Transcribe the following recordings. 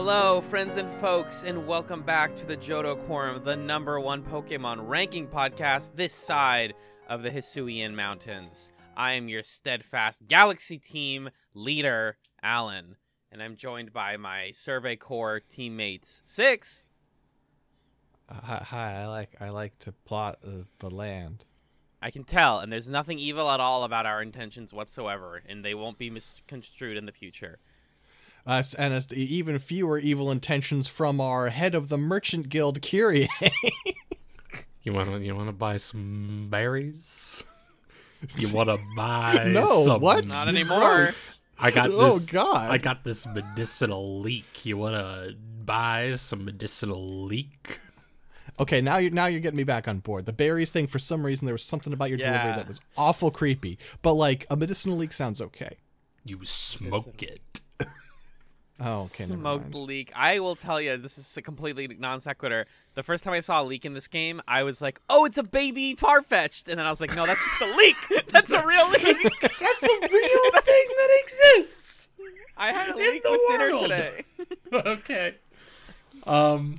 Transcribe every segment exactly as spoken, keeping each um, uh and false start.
Hello, friends and folks, and welcome back to the Johto Quorum, the number one Pokemon ranking podcast this side of the Hisuian Mountains. I am your steadfast Galaxy team leader, Alan, and I'm joined by my Survey Corps teammates, Six. Uh, hi, hi, I like I like to plot uh, the land. I can tell, and there's nothing evil at all about our intentions whatsoever, and they won't be misconstrued in the future. Uh, and it's even fewer evil intentions from our head of the Merchant Guild, Kyrie. You want to you want to buy some berries? You want to buy no, some... what? Not anymore. Gross. I got this. Oh God! I got this medicinal leek. You want to buy some medicinal leek? Okay, now you're now you're getting me back on board. The berries thing, for some reason, there was something about your Yeah. delivery that was awful creepy. But like a medicinal leak sounds okay. You smoke it. Oh, okay. never Smoked mind. leek. I will tell you, this is a completely non sequitur. The first time I saw a leek in this game, I was like, "Oh, it's a baby Farfetch'd," and then I was like, "No, that's just a leek. That's a real leek. That's a real thing that exists. I had a In leek the with dinner world. today." Okay. Um.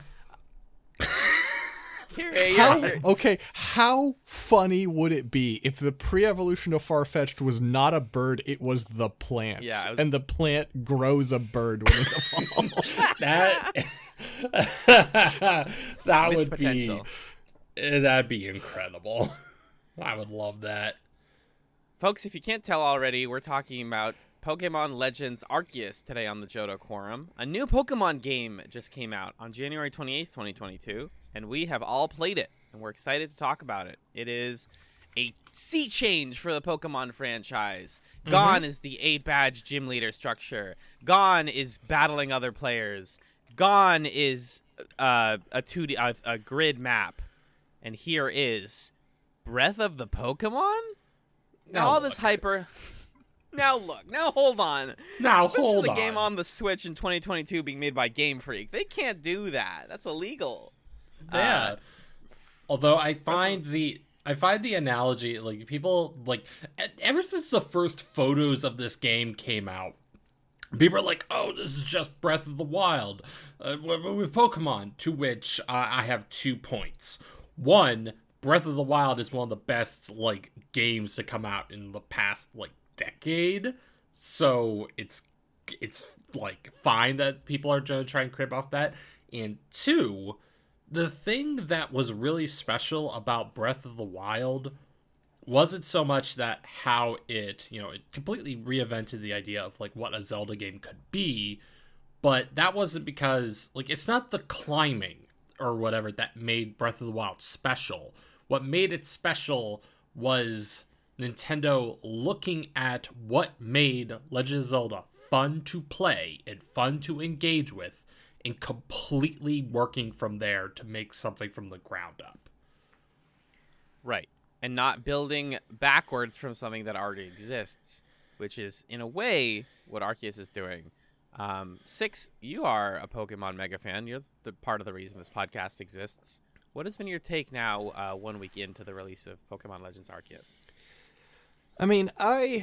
Here, yeah, How, here- okay, how funny would it be if the pre-evolution of Farfetch'd was not a bird, it was the plant? Yeah, it was- and the plant grows a bird when it evolves. That that Missed would be potential. eh, that'd be incredible. I would love that. Folks, if you can't tell already, we're talking about Pokemon Legends Arceus today on the Johto Quorum. A new Pokemon game just came out on January twenty-eighth, twenty twenty-two, and we have all played it, and we're excited to talk about it. It is a sea change for the Pokemon franchise. Mm-hmm. Gone is the eight-badge gym leader structure. Gone is battling other players. Gone is uh, a two D, uh, a grid map. And here is Breath of the Pokemon? Now, Now all look. this hyper... Now look, now hold on. Now This hold is a on. game on the Switch in twenty twenty-two being made by Game Freak. They can't do that. That's illegal. Yeah. Uh, Although I find the I find the analogy, like, people, like, e- ever since the first photos of this game came out, people are like, "Oh, this is just Breath of the Wild uh, w- with Pokemon." To which uh, I have two points. One, Breath of the Wild is one of the best, like, games to come out in the past, like, decade. So it's it's like fine that people are going to try and crib off that. And two, the thing that was really special about Breath of the Wild wasn't so much that how it, you know, it completely reinvented the idea of like what a Zelda game could be, but that wasn't because, like, it's not the climbing or whatever that made Breath of the Wild special. What made it special was Nintendo looking at what made Legend of Zelda fun to play and fun to engage with, and completely working from there to make something from the ground up. Right. And not building backwards from something that already exists, which is, in a way, what Arceus is doing. Um, Six, you are a Pokemon mega fan. You're the part of the reason this podcast exists. What has been your take now, uh, one week into the release of Pokemon Legends Arceus? I mean, I,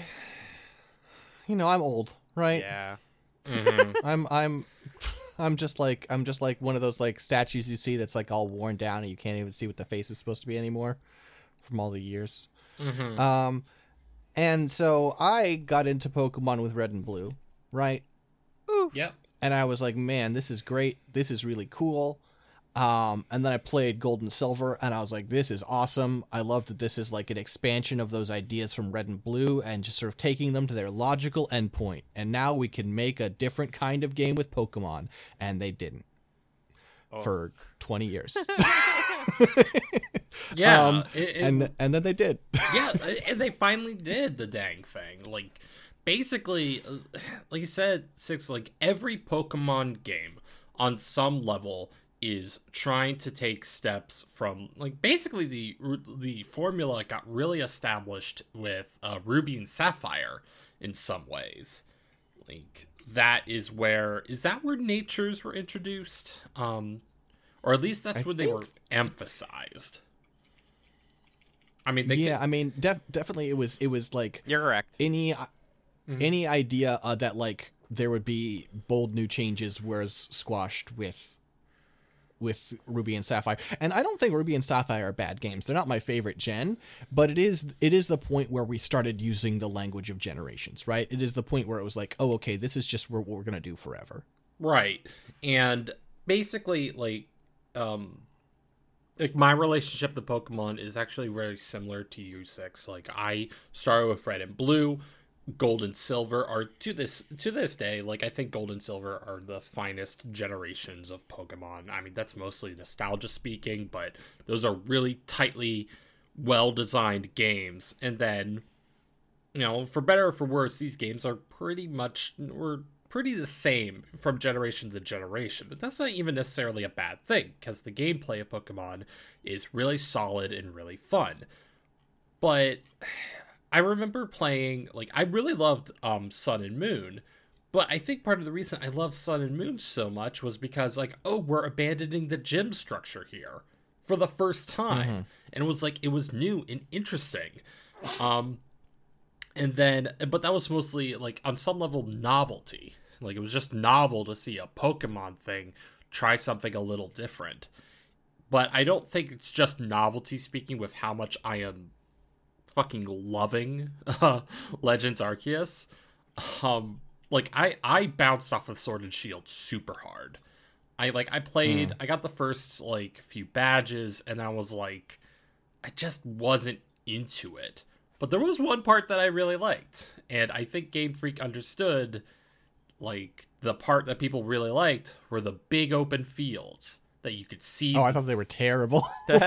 you know, I'm old, right? Yeah. I'm, I'm, I'm just like, I'm just like one of those like statues you see that's like all worn down and you can't even see what the face is supposed to be anymore from all the years. Mm-hmm. Um, and so I got into Pokemon with Red and Blue, right? Yep. And I was like, man, this is great. This is really cool. Um, and then I played Gold and Silver, and I was like, this is awesome. I love that this is like an expansion of those ideas from Red and Blue and just sort of taking them to their logical endpoint. And now we can make a different kind of game with Pokemon. And they didn't. For twenty years. Yeah. Um, it- it- and and then they did. yeah, and they finally did the dang thing. Like, basically, uh, like you said, Six, like, every Pokemon game on some level is trying to take steps from, like, basically the the formula got really established with uh, Ruby and Sapphire in some ways. Like, that is where, is that where natures were introduced? Um, or at least that's I where they think- were emphasized. I mean, they yeah, could- I mean, def- definitely it was it was like You're correct. any any idea uh, that like there would be bold new changes, whereas squashed with with Ruby and Sapphire. And I don't think Ruby and Sapphire are bad games. They're not my favorite gen, but it is it is the point where we started using the language of generations, right? It is the point where it was like, oh, okay, this is just what we're going to do forever. Right. And basically, like, um, like my relationship to Pokemon is actually very similar to you, Six. Like, I started with Red and Blue. Gold and Silver are to this to this day, like, I think Gold and Silver are the finest generations of Pokemon. I mean, that's mostly nostalgia speaking, but those are really tightly well designed games. And then, you know, for better or for worse, these games are pretty much were pretty the same from generation to generation. But that's not even necessarily a bad thing, because the gameplay of Pokemon is really solid and really fun. But I remember playing, like, I really loved um, Sun and Moon, but I think part of the reason I loved Sun and Moon so much was because, like, oh, we're abandoning the gym structure here for the first time. Mm-hmm. And it was, like, it was new and interesting. Um, and then, but that was mostly, like, on some level, novelty. Like, it was just novel to see a Pokemon thing try something a little different. But I don't think it's just novelty speaking with how much I am fucking loving uh, Legends Arceus. Um, like I, I bounced off of Sword and Shield super hard. I like I played. Mm. I got the first like few badges, and I was like, I just wasn't into it. But there was one part that I really liked, and I think Game Freak understood. Like the part that people really liked were the big open fields that you could see. Oh, I thought they were terrible.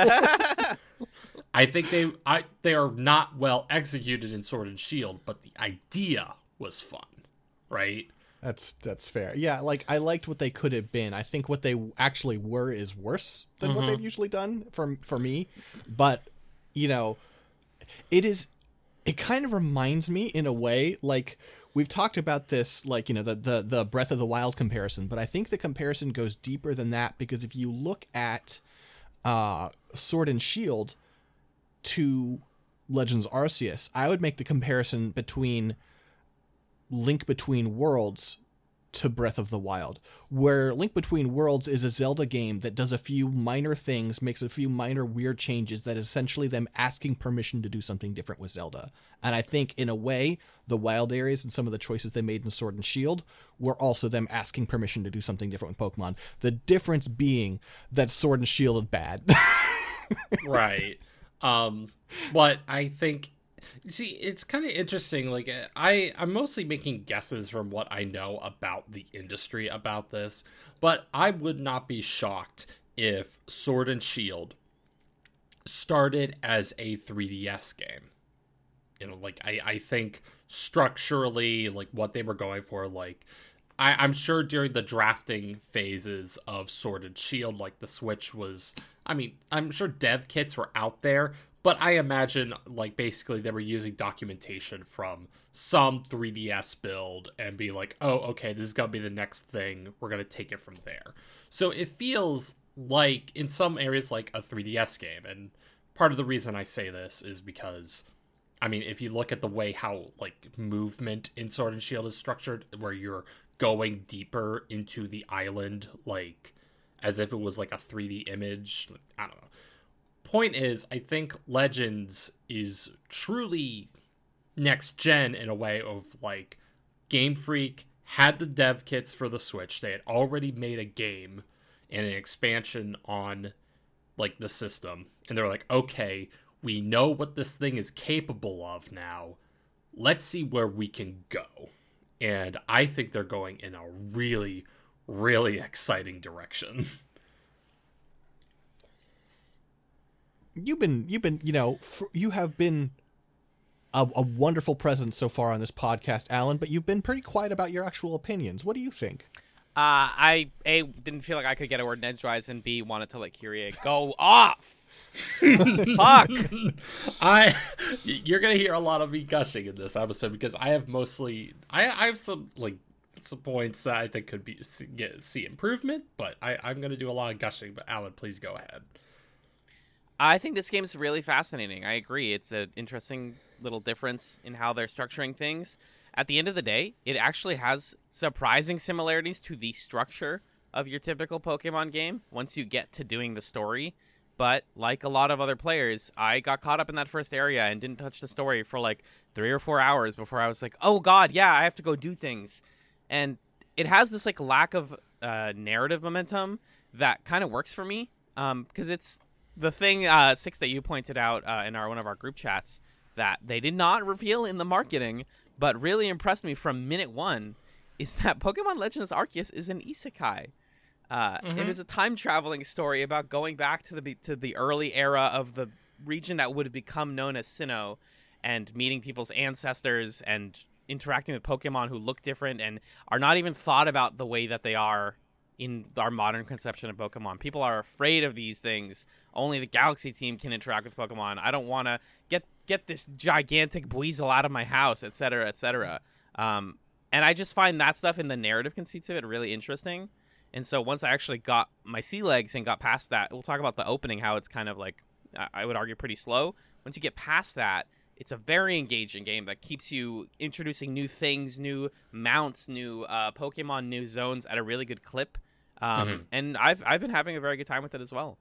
I think they I they are not well executed in Sword and Shield, but the idea was fun, right? That's that's fair. Yeah, like I liked what they could have been. I think what they actually were is worse than mm-hmm. what they've usually done for for me. But, you know, it is it kind of reminds me in a way, like we've talked about this, like, you know, the the the Breath of the Wild comparison, but I think the comparison goes deeper than that, because if you look at uh, Sword and Shield to Legends Arceus, I would make the comparison between Link Between Worlds to Breath of the Wild, where Link Between Worlds is a Zelda game that does a few minor things, makes a few minor weird changes that is essentially them asking permission to do something different with Zelda. And I think, in a way, the wild areas and some of the choices they made in Sword and Shield were also them asking permission to do something different with Pokemon. The difference being that Sword and Shield is bad. Right. Um, but I think, see, it's kind of interesting. Like, I, I'm mostly making guesses from what I know about the industry about this, but I would not be shocked if Sword and Shield started as a three D S game. You know, like, I, I think structurally, like, what they were going for, like, I, I'm sure during the drafting phases of Sword and Shield, like, the Switch was, I mean, I'm sure dev kits were out there, but I imagine, like, basically they were using documentation from some three D S build and be like, oh, okay, this is going to be the next thing. We're going to take it from there. So it feels like, in some areas, like a three D S game. And part of the reason I say this is because, I mean, if you look at the way how, like, movement in Sword and Shield is structured, where you're going deeper into the island, like, as if it was, like, a three D image. I don't know. Point is, I think Legends is truly next gen in a way of, like, Game Freak had the dev kits for the Switch. They had already made a game and an expansion on, like, the system. And they're like, okay, we know what this thing is capable of now. Let's see where we can go. And I think they're going in a really, really exciting direction. You've been, you've been, you know, f- you have been a, a wonderful presence so far on this podcast, Alan, but you've been pretty quiet about your actual opinions. What do you think? Uh, I, A, didn't feel like I could get a word in edgewise, and B, wanted to let Kyrie go off. Fuck. I, you're going to hear a lot of me gushing in this episode, because I have mostly, I, I have some, like, some points that I think could be, see, get, see improvement, but I, I'm going to do a lot of gushing, but Alan, please go ahead. I think this game's really fascinating. I agree. It's an interesting little difference in how they're structuring things. at the end of the day, it actually has surprising similarities to the structure of your typical Pokemon game once you get to doing the story. But like a lot of other players, I got caught up in that first area and didn't touch the story for like three or four hours before I was like, oh god, yeah, I have to go do things. And it has this like lack of uh, narrative momentum that kind of works for me, um, because it's the thing, uh, Six, that you pointed out uh, in our one of our group chats that they did not reveal in the marketing, but really impressed me from minute one, is that Pokemon Legends Arceus is an isekai. Uh, mm-hmm. It is a time-traveling story about going back to the to the early era of the region that would become known as Sinnoh, and meeting people's ancestors and interacting with Pokemon who look different and are not even thought about the way that they are in our modern conception of Pokemon. People are afraid of these things. Only the Galaxy team can interact with Pokemon. I don't want to get get this gigantic Buizel out of my house, et cetera, et cetera. Um, and I just find that stuff in the narrative conceits of it really interesting. And so once I actually got my sea legs and got past that, we'll talk about the opening, how it's kind of like, I would argue, pretty slow. Once you get past that, it's a very engaging game that keeps you introducing new things, new mounts, new uh, Pokemon, new zones at a really good clip. Um, mm-hmm. And I've I've been having a very good time with it as well.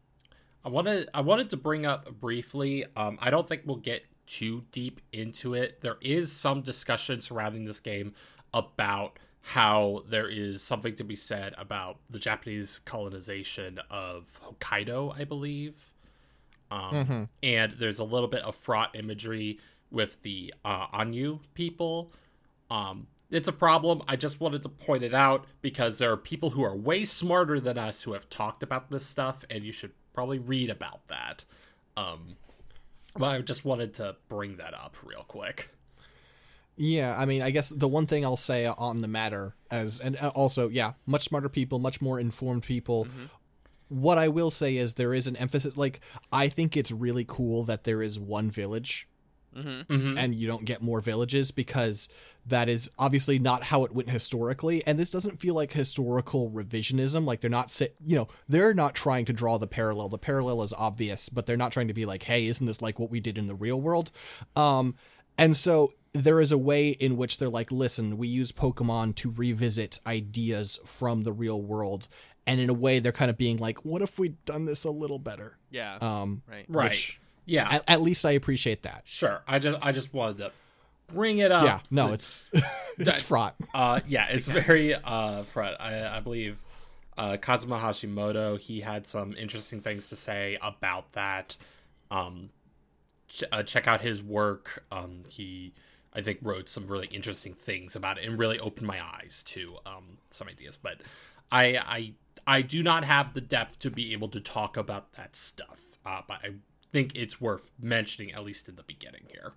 I wanted I wanted to bring up briefly. Um, I don't think we'll get too deep into it. There is some discussion surrounding this game about how there is something to be said about the Japanese colonization of Hokkaido, I believe. Um, mm-hmm. And there's a little bit of fraught imagery with the uh, Anyu people. Um, it's a problem. I just wanted to point it out because there are people who are way smarter than us who have talked about this stuff, and you should probably read about that. Um, but I just wanted to bring that up real quick. Yeah, I mean, I guess the one thing I'll say on the matter, as and also, yeah, much smarter people, much more informed people. Mm-hmm. What I will say is there is an emphasis, like, I think it's really cool that there is one village, mm-hmm. Mm-hmm. and you don't get more villages, because that is obviously not how it went historically, and this doesn't feel like historical revisionism. Like, they're not, you know, they're not trying to draw the parallel. The parallel is obvious, but they're not trying to be like, hey, isn't this like what we did in the real world? Um, and so there is a way in which they're like, listen, we use Pokemon to revisit ideas from the real world. And in a way, they're kind of being like, what if we'd done this a little better? Yeah. Um, right. Right. Which, yeah. At, at least I appreciate that. Sure. I just I just wanted to bring it up. Yeah. No, it's it's fraught. Uh, yeah, it's very uh, fraught. I, I believe uh, Kazuma Hashimoto, he had some interesting things to say about that. Um, ch- uh, check out his work. Um, he... I think wrote some really interesting things about it and really opened my eyes to um, some ideas. But I, I I do not have the depth to be able to talk about that stuff. Uh, but I think it's worth mentioning, at least in the beginning here.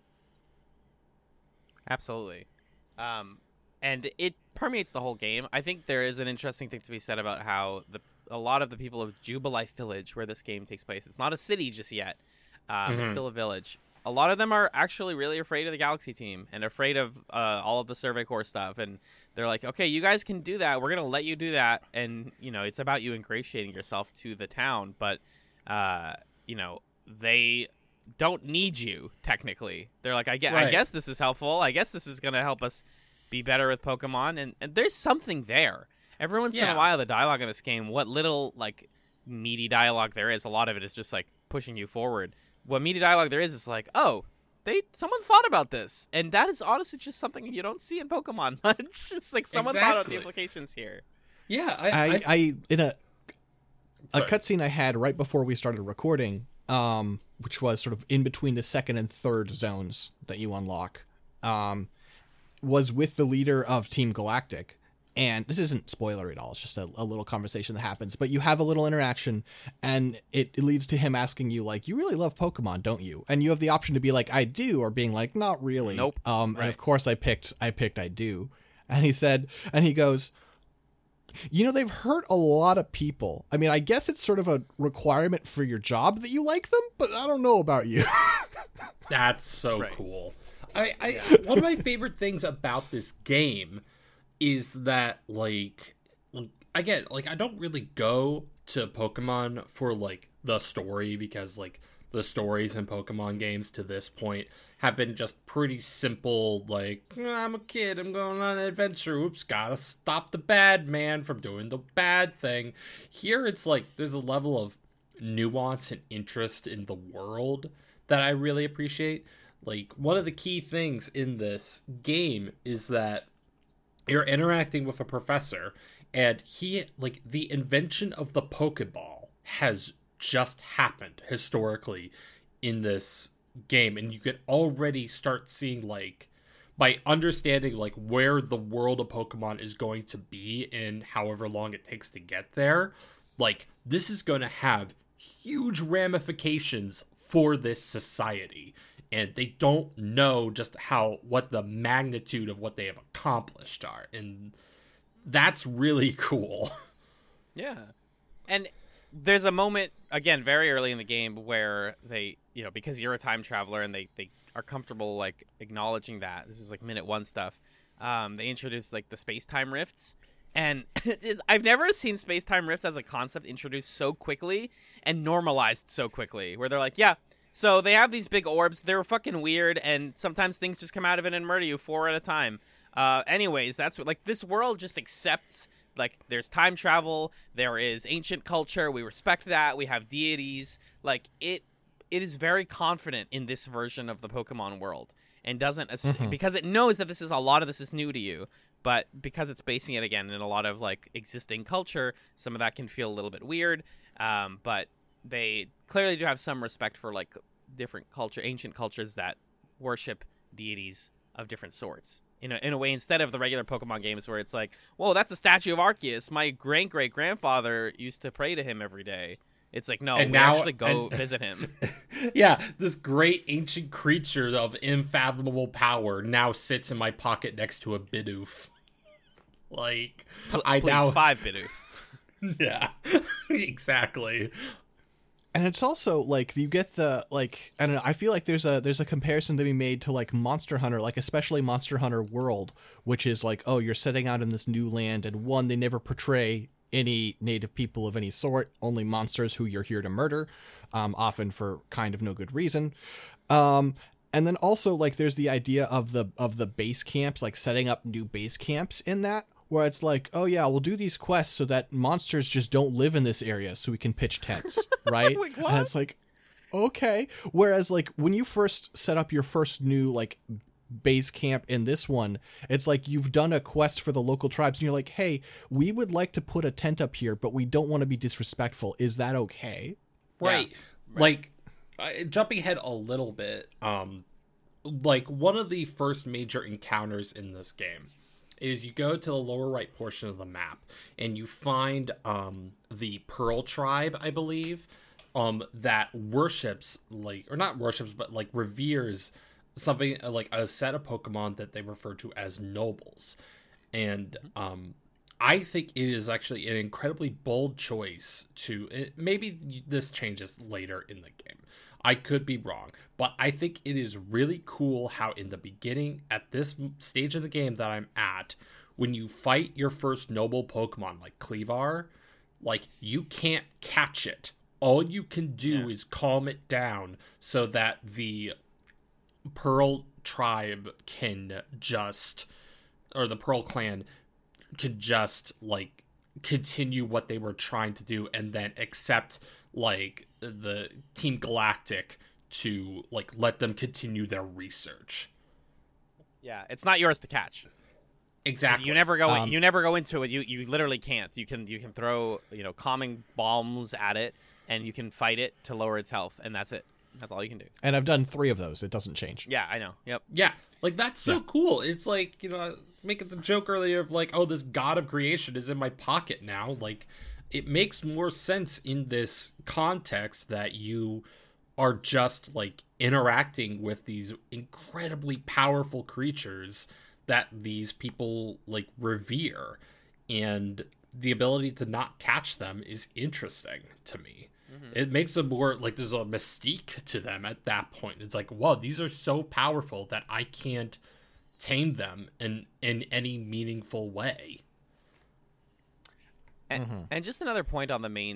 Absolutely. Um, and it permeates the whole game. I think there is an interesting thing to be said about how the a lot of the people of Jubilife Village, where this game takes place, it's not a city just yet. Um, mm-hmm. It's still a village. A lot of them are actually really afraid of the Galaxy team and afraid of uh, all of the Survey Corps stuff. And they're like, okay, you guys can do that. We're going to let you do that. And, you know, it's about you ingratiating yourself to the town. But, uh, you know, they don't need you, technically. They're like, I, guess, right. I guess this is helpful. I guess this is going to help us be better with Pokemon. And, and there's something there. Every once yeah. in a while, the dialogue in this game, what little, like, meaty dialogue there is, a lot of it is just, like, pushing you forward. What media dialogue there is is like, oh, they someone thought about this, and that is honestly just something you don't see in Pokemon much. It's like someone exactly. thought about the implications here. Yeah, I, I, I, I in a a cutscene I had right before we started recording, um, which was sort of in between the second and third zones that you unlock, um, was with the leader of Team Galactic. And this isn't spoiler at all. It's just a, a little conversation that happens. But you have a little interaction, and it, it leads to him asking you, like, you really love Pokemon, don't you? And you have the option to be like, I do, or being like, not really. Nope. Um, right. And of course I picked, I picked I do. And he said, and he goes, you know, they've hurt a lot of people. I mean, I guess it's sort of a requirement for your job that you like them, but I don't know about you. That's so right. cool. I, I one of my favorite things about this game is that, like, again, like, I don't really go to Pokemon for, like, the story, because, like, the stories in Pokemon games to this point have been just pretty simple, like, I'm a kid, I'm going on an adventure, oops, gotta stop the bad man from doing the bad thing. Here it's like, there's a level of nuance and interest in the world that I really appreciate. Like, one of the key things in this game is that you're interacting with a professor, and he, like, the invention of the Pokeball has just happened historically in this game, and you can already start seeing, like, by understanding, like, where the world of Pokemon is going to be in however long it takes to get there, like, this is going to have huge ramifications for this society, and they don't know just how what the magnitude of what they have accomplished are, and that's really cool. Yeah. And there's a moment, again, very early in the game where they, you know, because you're a time traveler and they, they are comfortable, like, acknowledging that. This is, like, minute one stuff. Um, they introduce, like, the space-time rifts. And I've never seen space-time rifts as a concept introduced so quickly and normalized so quickly, where they're like, yeah, so they have these big orbs. They're fucking weird, and sometimes things just come out of it and murder you four at a time. Uh, anyways, that's what, like, this world just accepts, like, there's time travel, there is ancient culture, we respect that, we have deities, like, it it is very confident in this version of the Pokemon world, and doesn't, ass- mm-hmm. because it knows that this is, a lot of this is new to you, but because it's basing it, again, in a lot of, like, existing culture, some of that can feel a little bit weird, um, but they clearly do have some respect for, like, different culture, ancient cultures that worship deities of different sorts. In a, in a way, instead of the regular Pokemon games where it's like, whoa, that's a statue of Arceus. My great-great-grandfather used to pray to him every day. It's like, no, and we now, actually go and, visit him. Yeah, this great ancient creature of unfathomable power now sits in my pocket next to a Bidoof. Like, P- I please, now... five Bidoof. Yeah, exactly. And it's also like you get the like I don't know, I feel like there's a there's a comparison to be made to like Monster Hunter, like especially Monster Hunter World, which is like, oh, you're setting out in this new land, and one, they never portray any native people of any sort, only monsters who you're here to murder, um, often for kind of no good reason. Um, and then also like there's the idea of the of the base camps, like setting up new base camps in that, where it's like, oh yeah, we'll do these quests so that monsters just don't live in this area so we can pitch tents, right? Like, what? And it's like, okay. Whereas like when you first set up your first new like base camp in this one, it's like you've done a quest for the local tribes and you're like, hey, we would like to put a tent up here, but we don't want to be disrespectful. Is that okay? Right. Yeah. Like, uh, jumping ahead a little bit, um, like one of the first major encounters in this game is you go to the lower right portion of the map and you find um, the Pearl tribe, I believe, um, that worships, like, or not worships, but like reveres something like a set of Pokemon that they refer to as nobles. And um, I think it is actually an incredibly bold choice to, it, maybe this changes later in the game. I could be wrong, but I think it is really cool how in the beginning, at this stage of the game that I'm at, when you fight your first noble Pokemon like Cleavar, like, you can't catch it. All you can do yeah. is calm it down so that the Pearl tribe can just, or the Pearl clan can just, like, continue what they were trying to do and then accept, like, the Team Galactic to, like, let them continue their research. Yeah, it's not yours to catch. Exactly. You never go. Um, you never go into it. You you literally can't. You can you can throw you know calming bombs at it, and you can fight it to lower its health, and that's it. That's all you can do. And I've done three of those. It doesn't change. Yeah, I know. Yep. Yeah, like, that's so yeah. cool. It's like, you know, making the joke earlier of like, oh, this god of creation is in my pocket now. Like, it makes more sense in this context that you are just, like, interacting with these incredibly powerful creatures that these people, like, revere, and the ability to not catch them is interesting to me. Mm-hmm. It makes them more, like, there's a mystique to them at that point. It's like, whoa, these are so powerful that I can't tame them in, in any meaningful way. And, mm-hmm. and just another point on the main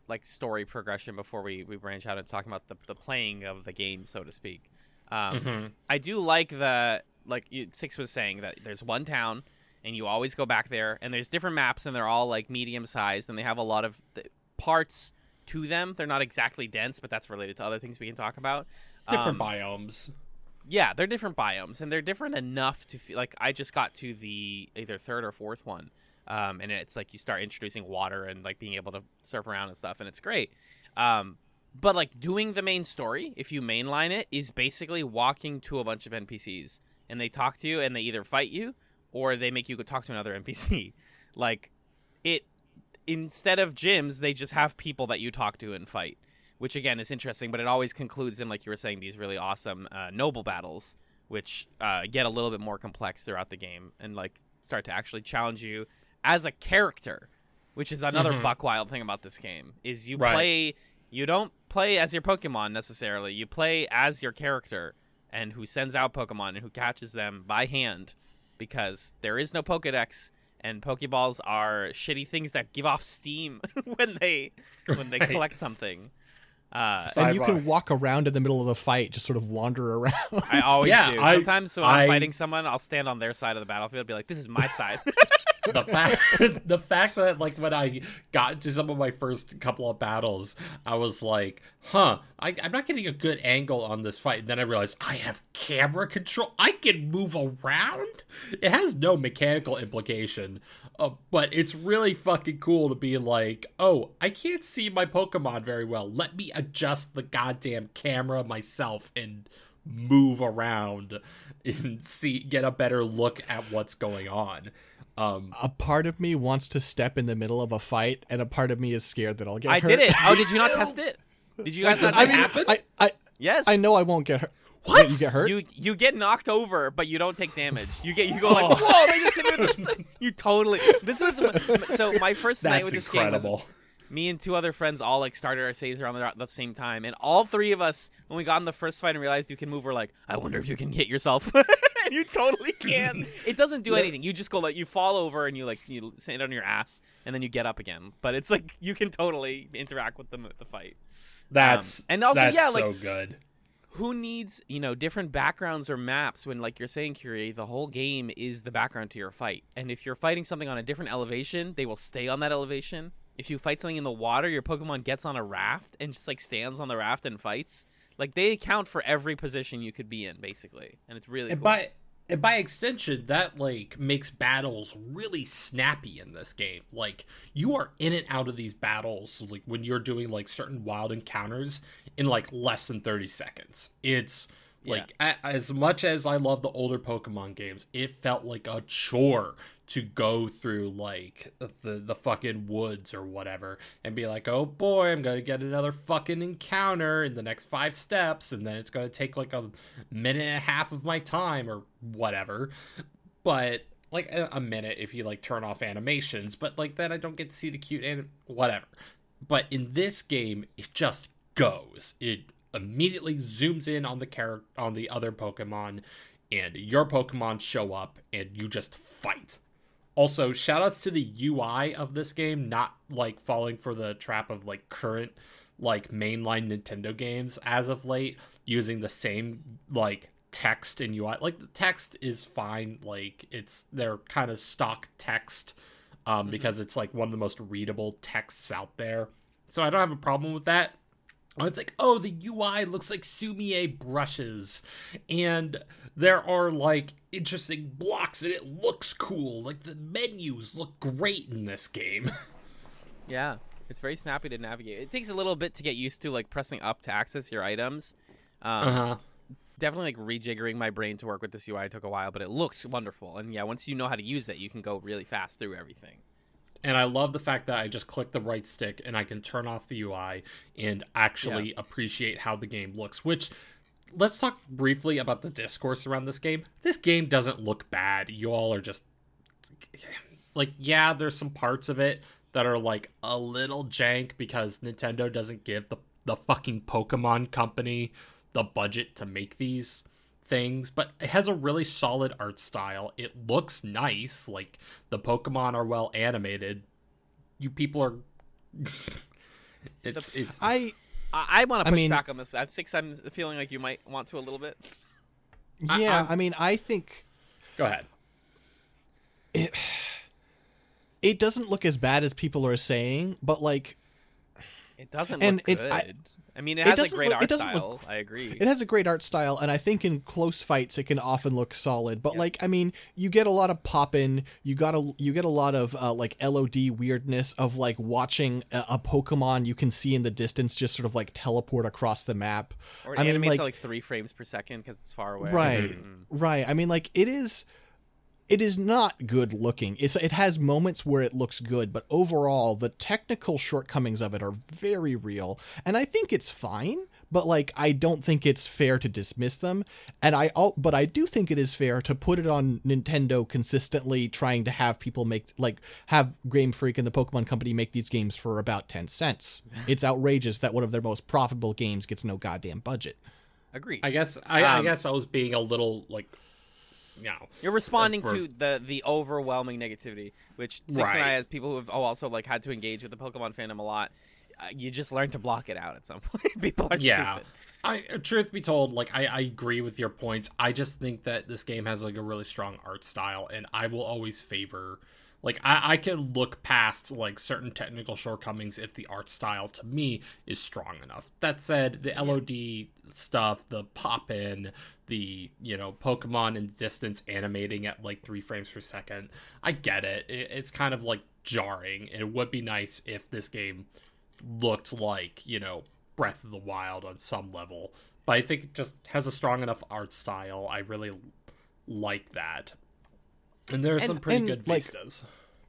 like story progression before we, we branch out and talking about the the playing of the game, so to speak. Um, Mm-hmm. I do like the like you, Six was saying that there's one town and you always go back there, and there's different maps and they're all like medium sized and they have a lot of th- parts to them. They're not exactly dense, but that's related to other things we can talk about. Different Um, biomes. Yeah, they're different biomes, and they're different enough to feel like I just got to the either third or fourth one, um, and it's like you start introducing water and like being able to surf around and stuff, and it's great. Um, but like doing the main story, if you mainline it, is basically walking to a bunch of N P Cs, and they talk to you, and they either fight you or they make you go talk to another N P C. Like it, instead of gyms, they just have people that you talk to and fight. Which, again, is interesting, but it always concludes in, like you were saying, these really awesome uh, noble battles, which uh, get a little bit more complex throughout the game and, like, start to actually challenge you as a character, which is another Mhm. buck wild thing about this game, is you Right. play... You don't play as your Pokemon, necessarily. You play as your character, and who sends out Pokemon and who catches them by hand, because there is no Pokedex, and Pokeballs are shitty things that give off steam when they when they Right. collect something. Uh, So- And you Sidebar. can walk around in the middle of the fight, just sort of wander around. I always Yeah, do. I- Sometimes when I'm I- fighting someone, I'll stand on their side of the battlefield and be like, this is my side. the fact the fact that like when I got to some of my first couple of battles, I was like, huh, I, I'm not getting a good angle on this fight. And then I realized I have camera control. I can move around. It has no mechanical implication. Uh, but it's really fucking cool to be like, oh, I can't see my Pokemon very well. Let me adjust the goddamn camera myself and move around and see get a better look at what's going on. Um, A part of me wants to step in the middle of a fight, and a part of me is scared that I'll get I hurt. did it. Oh, did you not test it? Did you guys Does not it test I it? mean, happen? I, I, Yes. I know I won't get hurt. What? Wait, you get hurt? You you get knocked over, but you don't take damage. You get you go like, whoa! They just hit me with this thing. You totally. This was so my first night That's with this incredible. game was me and two other friends all like started our saves around the, the same time, and all three of us, when we got in the first fight and realized you can move, we're like, I wonder if you can hit yourself, and you totally can. It doesn't do anything. You just go like you fall over and you like you stand on your ass, and then you get up again. But it's like you can totally interact with the the fight. That's Um, and also, that's yeah, so like- good. Who needs, you know, different backgrounds or maps when, like you're saying, Curie, the whole game is the background to your fight. And if you're fighting something on a different elevation, they will stay on that elevation. If you fight something in the water, your Pokemon gets on a raft and just, like, stands on the raft and fights. Like, they account for every position you could be in, basically. And it's really And cool. by and by extension, that like makes battles really snappy in this game. Like you are in and out of these battles, like when you're doing like certain wild encounters in like less than thirty seconds. It's like a, as much as I love the older Pokemon games, it felt like a chore to go through like the the fucking woods or whatever and be like, oh boy, I'm gonna get another fucking encounter in the next five steps, and then it's gonna take like a minute and a half of my time or whatever. But like a, a minute if you like turn off animations, but like then I don't get to see the cute and whatever. But in this game, it just goes. It immediately zooms in on the character on the other Pokemon, and your Pokemon show up, and you just fight. Also, shoutouts to the U I of this game, not like falling for the trap of like current like mainline Nintendo games as of late, using the same like text and U I. Like the text is fine, like it's their kind of stock text, um, mm-hmm. because it's like one of the most readable texts out there. So I don't have a problem with that. It's like, oh, the U I looks like Sumie brushes, and there are like interesting blocks, and it looks cool. Like the menus look great in this game. Yeah, it's very snappy to navigate. It takes a little bit to get used to, like pressing up to access your items. Um, Uh-huh. Definitely like rejiggering my brain to work with this U I took a while, but it looks wonderful. And yeah, once you know how to use it, you can go really fast through everything. And I love the fact that I just click the right stick and I can turn off the U I and actually Yeah. appreciate how the game looks, which let's talk briefly about the discourse around this game. This game doesn't look bad. You all are just like, yeah, there's some parts of it that are like a little jank because Nintendo doesn't give the, the fucking Pokemon company the budget to make these things, but it has a really solid art style. It looks nice. Like the Pokemon are well animated. You people are It's it's. I I, I want to I push mean- back on this. At six, I'm feeling like you might want to a little bit. yeah, I'm- I mean, I think Go ahead. it it doesn't look as bad as people are saying, but like It doesn't And look it- good. I- I, mean, it it has a doesn't great look- art it doesn't style. look- I agree. it has a great art style, and I think in close fights it can often look solid. But like, I mean, you get a lot of pop in, you got a you get a lot of uh, like L O D weirdness of like watching a, a Pokemon you can see in the distance just sort of like teleport across the map. or it I mean, animates like, at like three frames per second because it's far away. right, Mm. right. I mean, like it is. It is not good looking. It's it has moments where it looks good, but overall the technical shortcomings of it are very real, and I think it's fine. But like, I don't think it's fair to dismiss them, and I al- but I do think it is fair to put it on Nintendo consistently, trying to have people make like have Game Freak and the Pokemon Company make these games for about ten cents. It's outrageous that one of their most profitable games gets no goddamn budget. Agreed. I guess I, I Um, guess I was being a little like, you know, You're responding for- to the the overwhelming negativity, which Six and I, Right. as people who have also like had to engage with the Pokemon fandom a lot, uh, you just learn to block it out at some point. People are yeah. stupid. I truth be told, like I, I agree with your points. I just think that this game has like a really strong art style, and I will always favor. Like I, I can look past like certain technical shortcomings if the art style to me is strong enough. That said, the L O D stuff, the pop in, the you know Pokemon in distance animating at like three frames per second, I get it. it. It's kind of like jarring. It would be nice if this game looked like you know Breath of the Wild on some level, but I think it just has a strong enough art style. I really like that. And there are And- some pretty and, good like, vistas.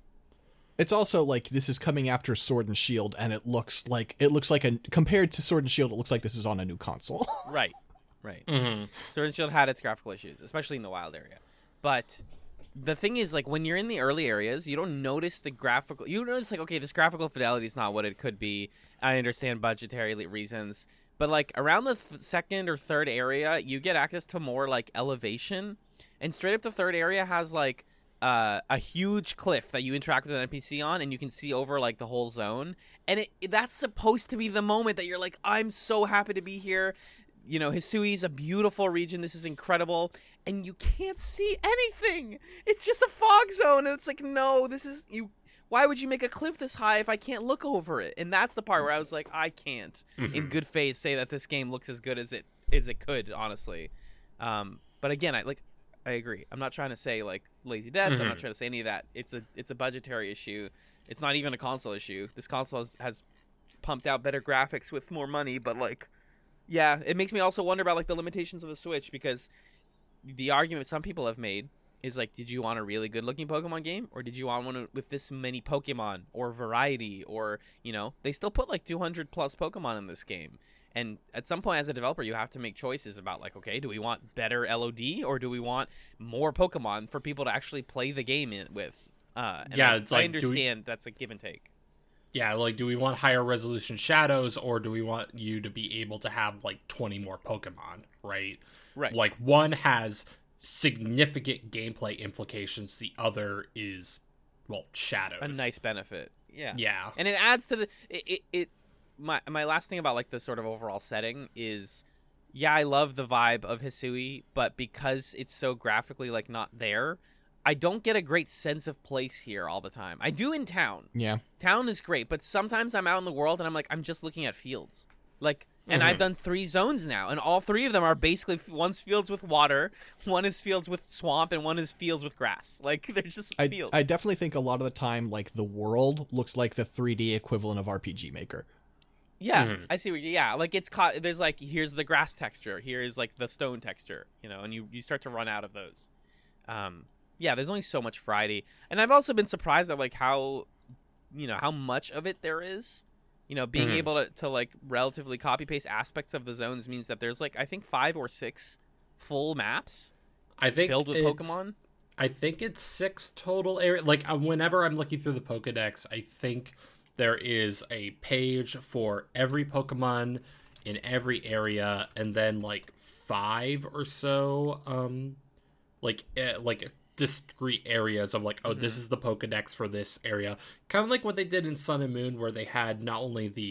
It's also like this is coming after Sword and Shield, and it looks like it looks like a compared to Sword and Shield, it looks like this is on a new console. Right. Right. Mm-hmm. Sword and Shield had its graphical issues, especially in the wild area. But the thing is, like, when you're in the early areas, you don't notice the graphical. You notice, like, okay, this graphical fidelity is not what it could be. I understand budgetary le- reasons. But, like, around the th- second or third area, you get access to more, like, elevation. And straight up the third area has, like, uh, a huge cliff that you interact with an N P C on, and you can see over, like, the whole zone. And it that's supposed to be the moment that you're like, I'm so happy to be here. You know, Hisui's a beautiful region. This is incredible. And you can't see anything. It's just a fog zone. And it's like, no, this is... you. Why would you make a cliff this high if I can't look over it? And that's the part where I was like, I can't, Mm-hmm. in good faith, say that this game looks as good as it as it could, honestly. Um, but again, I like, I agree. I'm not trying to say like lazy devs. I'm not Mhm. trying to say any of that. It's a it's a budgetary issue. It's not even a console issue. This console has, has pumped out better graphics with more money, but like, yeah, it makes me also wonder about like the limitations of the Switch, because the argument some people have made is like, did you want a really good looking Pokemon game, or did you want one with this many Pokemon or variety, or, you know, they still put like two hundred plus Pokemon in this game. And at some point as a developer, you have to make choices about like, okay, do we want better L O D, or do we want more Pokemon for people to actually play the game in with? Uh, and Yeah, I, it's I like, do we- understand that's a give and take. Yeah, like, do we want higher resolution shadows, or do we want you to be able to have like twenty more Pokemon, right? Right. Like, one has significant gameplay implications, the other is, well, shadows. A nice benefit. Yeah. Yeah. And it adds to the it, it, it my my last thing about like the sort of overall setting is, yeah, I love the vibe of Hisui, but because it's so graphically like not there, I don't get a great sense of place here all the time. I do in town. Yeah. Town is great, but sometimes I'm out in the world and I'm like, I'm just looking at fields. Like, and Mhm. I've done three zones now, and all three of them are basically, one's fields with water, one is fields with swamp, and one is fields with grass. Like, they're just I, fields. I definitely think a lot of the time, like, the world looks like the three D equivalent of R P G Maker. Yeah, Mhm. I see what you, yeah, like it's caught, there's like, here's the grass texture, here is like the stone texture, you know, and you, you start to run out of those. Um, yeah, there's only so much variety. And I've also been surprised at like how, you know, how much of it there is. You know, being Mhm. able to, to like relatively copy paste aspects of the zones means that there's like, I think five or six full maps I think filled with it's- Pokemon. I think it's six total area. Like, uh, whenever I'm looking through the Pokedex, I think there is a page for every Pokemon in every area, and then like five or so, um, like uh, like discrete areas of like, oh, Mm-hmm. this is the Pokedex for this area. Kind of like what they did in Sun and Moon, where they had not only the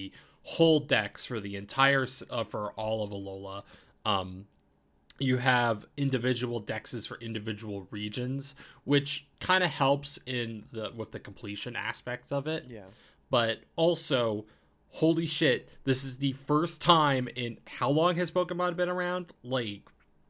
whole decks for the entire uh, for all of Alola. Um, you have individual dexes for individual regions, which kind of helps in the with the completion aspect of it. Yeah. But also, holy shit, this is the first time in how long has Pokemon been around? Like,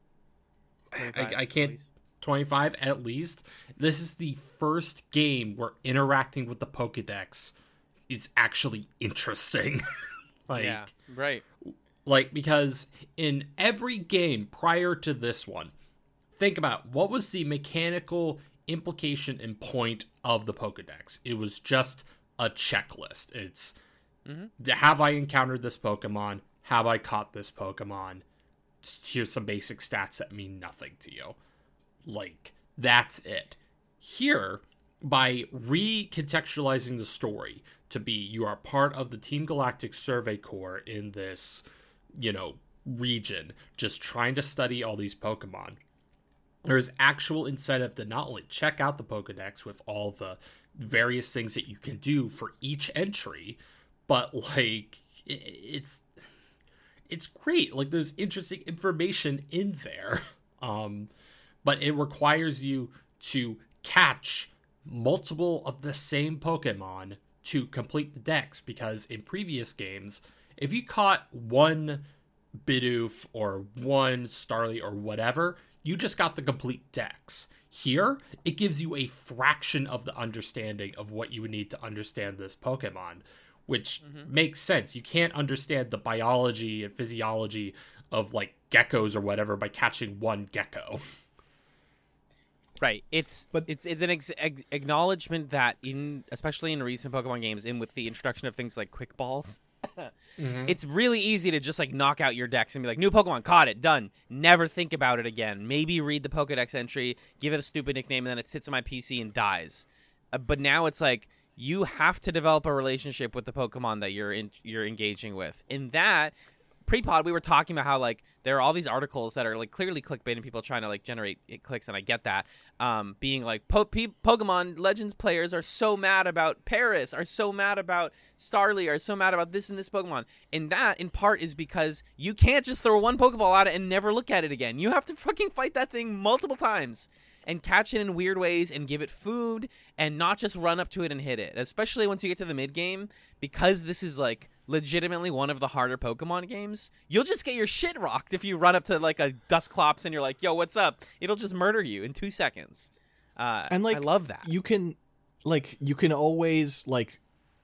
I, I can't. twenty-five at least. This is the first game where interacting with the Pokedex is actually interesting. like, yeah, right. Like, because in every game prior to this one, think about what was the mechanical implication and point of the Pokedex. It was just a checklist. It's, mm-hmm. have I encountered this Pokemon? Have I caught this Pokemon? Here's some basic stats that mean nothing to you. Like, that's it. Here, by recontextualizing the story to be you are part of the Team Galactic Survey Corps in this, you know, region, just trying to study all these Pokemon, there's actual incentive to not only check out the Pokedex with all the various things that you can do for each entry, but, like, it's it's great. Like, there's interesting information in there. Um... But it requires you to catch multiple of the same Pokemon to complete the dex, because in previous games, if you caught one Bidoof or one Starly or whatever, you just got the complete dex. Here, it gives you a fraction of the understanding of what you would need to understand this Pokemon, which mm-hmm. makes sense. You can't understand the biology and physiology of, like, geckos or whatever by catching one gecko. Right. It's but it's it's an ex- ex- acknowledgement that in especially in recent Pokemon games, and with the introduction of things like quick balls, mm-hmm. it's really easy to just like knock out your decks and be like, new Pokemon, caught it, done. Never think about it again. Maybe read the Pokedex entry, give it a stupid nickname, and then it sits on my P C and dies. Uh, but now it's like you have to develop a relationship with the Pokemon that you're in, you're engaging with. In that pre-pod, we were talking about how like there are all these articles that are like clearly clickbait and people trying to like generate clicks, and I get that. Um, being like po- P- Pokemon Legends players are so mad about Paris, are so mad about Starly, are so mad about this and this Pokemon, and that in part is because you can't just throw one Pokeball at it and never look at it again. You have to fucking fight that thing multiple times and catch it in weird ways and give it food and not just run up to it and hit it, especially once you get to the mid game, because this is like legitimately one of the harder Pokemon games. You'll just get your shit rocked if you run up to like a Dusclops and you're like, yo, what's up? It'll just murder you in two seconds. Uh, and like, I love that. You can like, you can always like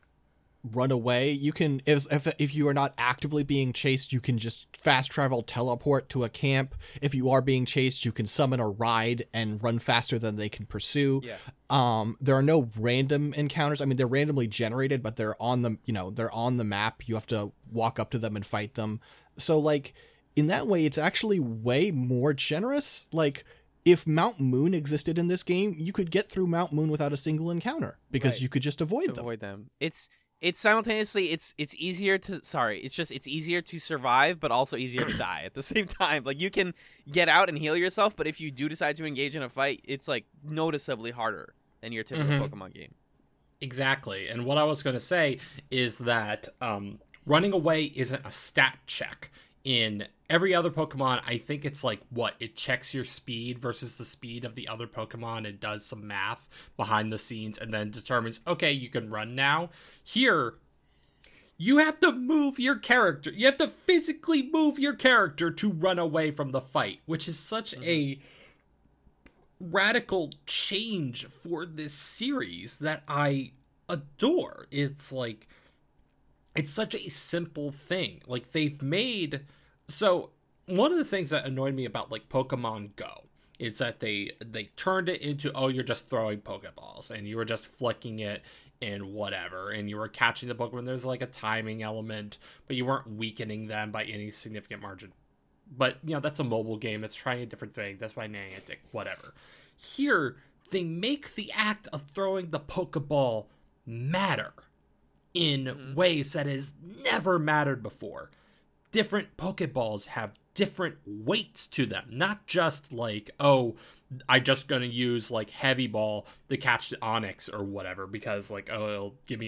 run away. You can, if, if if you are not actively being chased, you can just fast travel, teleport to a camp. If you are being chased, you can summon a ride and run faster than they can pursue. Yeah. Um, there are no random encounters. I mean, they're randomly generated, but they're on the, you know, they're on the map. You have to walk up to them and fight them. So like in that way, it's actually way more generous. Like if Mount Moon existed in this game, you could get through Mount Moon without a single encounter because right. you could just avoid to them. Avoid them. It's, It's simultaneously, it's it's easier to, sorry, it's just, it's easier to survive, but also easier to die at the same time. Like, you can get out and heal yourself, but if you do decide to engage in a fight, it's, like, noticeably harder than your typical mm-hmm. Pokemon game. Exactly. And what I was going to say is that um, running away isn't a stat check. In every other Pokemon, I think it's like, what, it checks your speed versus the speed of the other Pokemon and does some math behind the scenes and then determines, okay, you can run now. Here, you have to move your character. You have to physically move your character to run away from the fight, which is such mm-hmm. a radical change for this series that I adore. It's like, it's such a simple thing. Like, they've made... So, one of the things that annoyed me about, like, Pokemon Go is that they they turned it into, oh, you're just throwing Pokeballs, and you were just flicking it and whatever, and you were catching the Pokemon. There's, like, a timing element, but you weren't weakening them by any significant margin. But, you know, that's a mobile game. It's trying a different thing. That's why Niantic, whatever. Here, they make the act of throwing the Pokeball matter in mm-hmm. ways that has never mattered before. Different Pokeballs have different weights to them. Not just like, oh, I'm just going to use like Heavy Ball to catch the Onix or whatever because like, oh, it'll give me a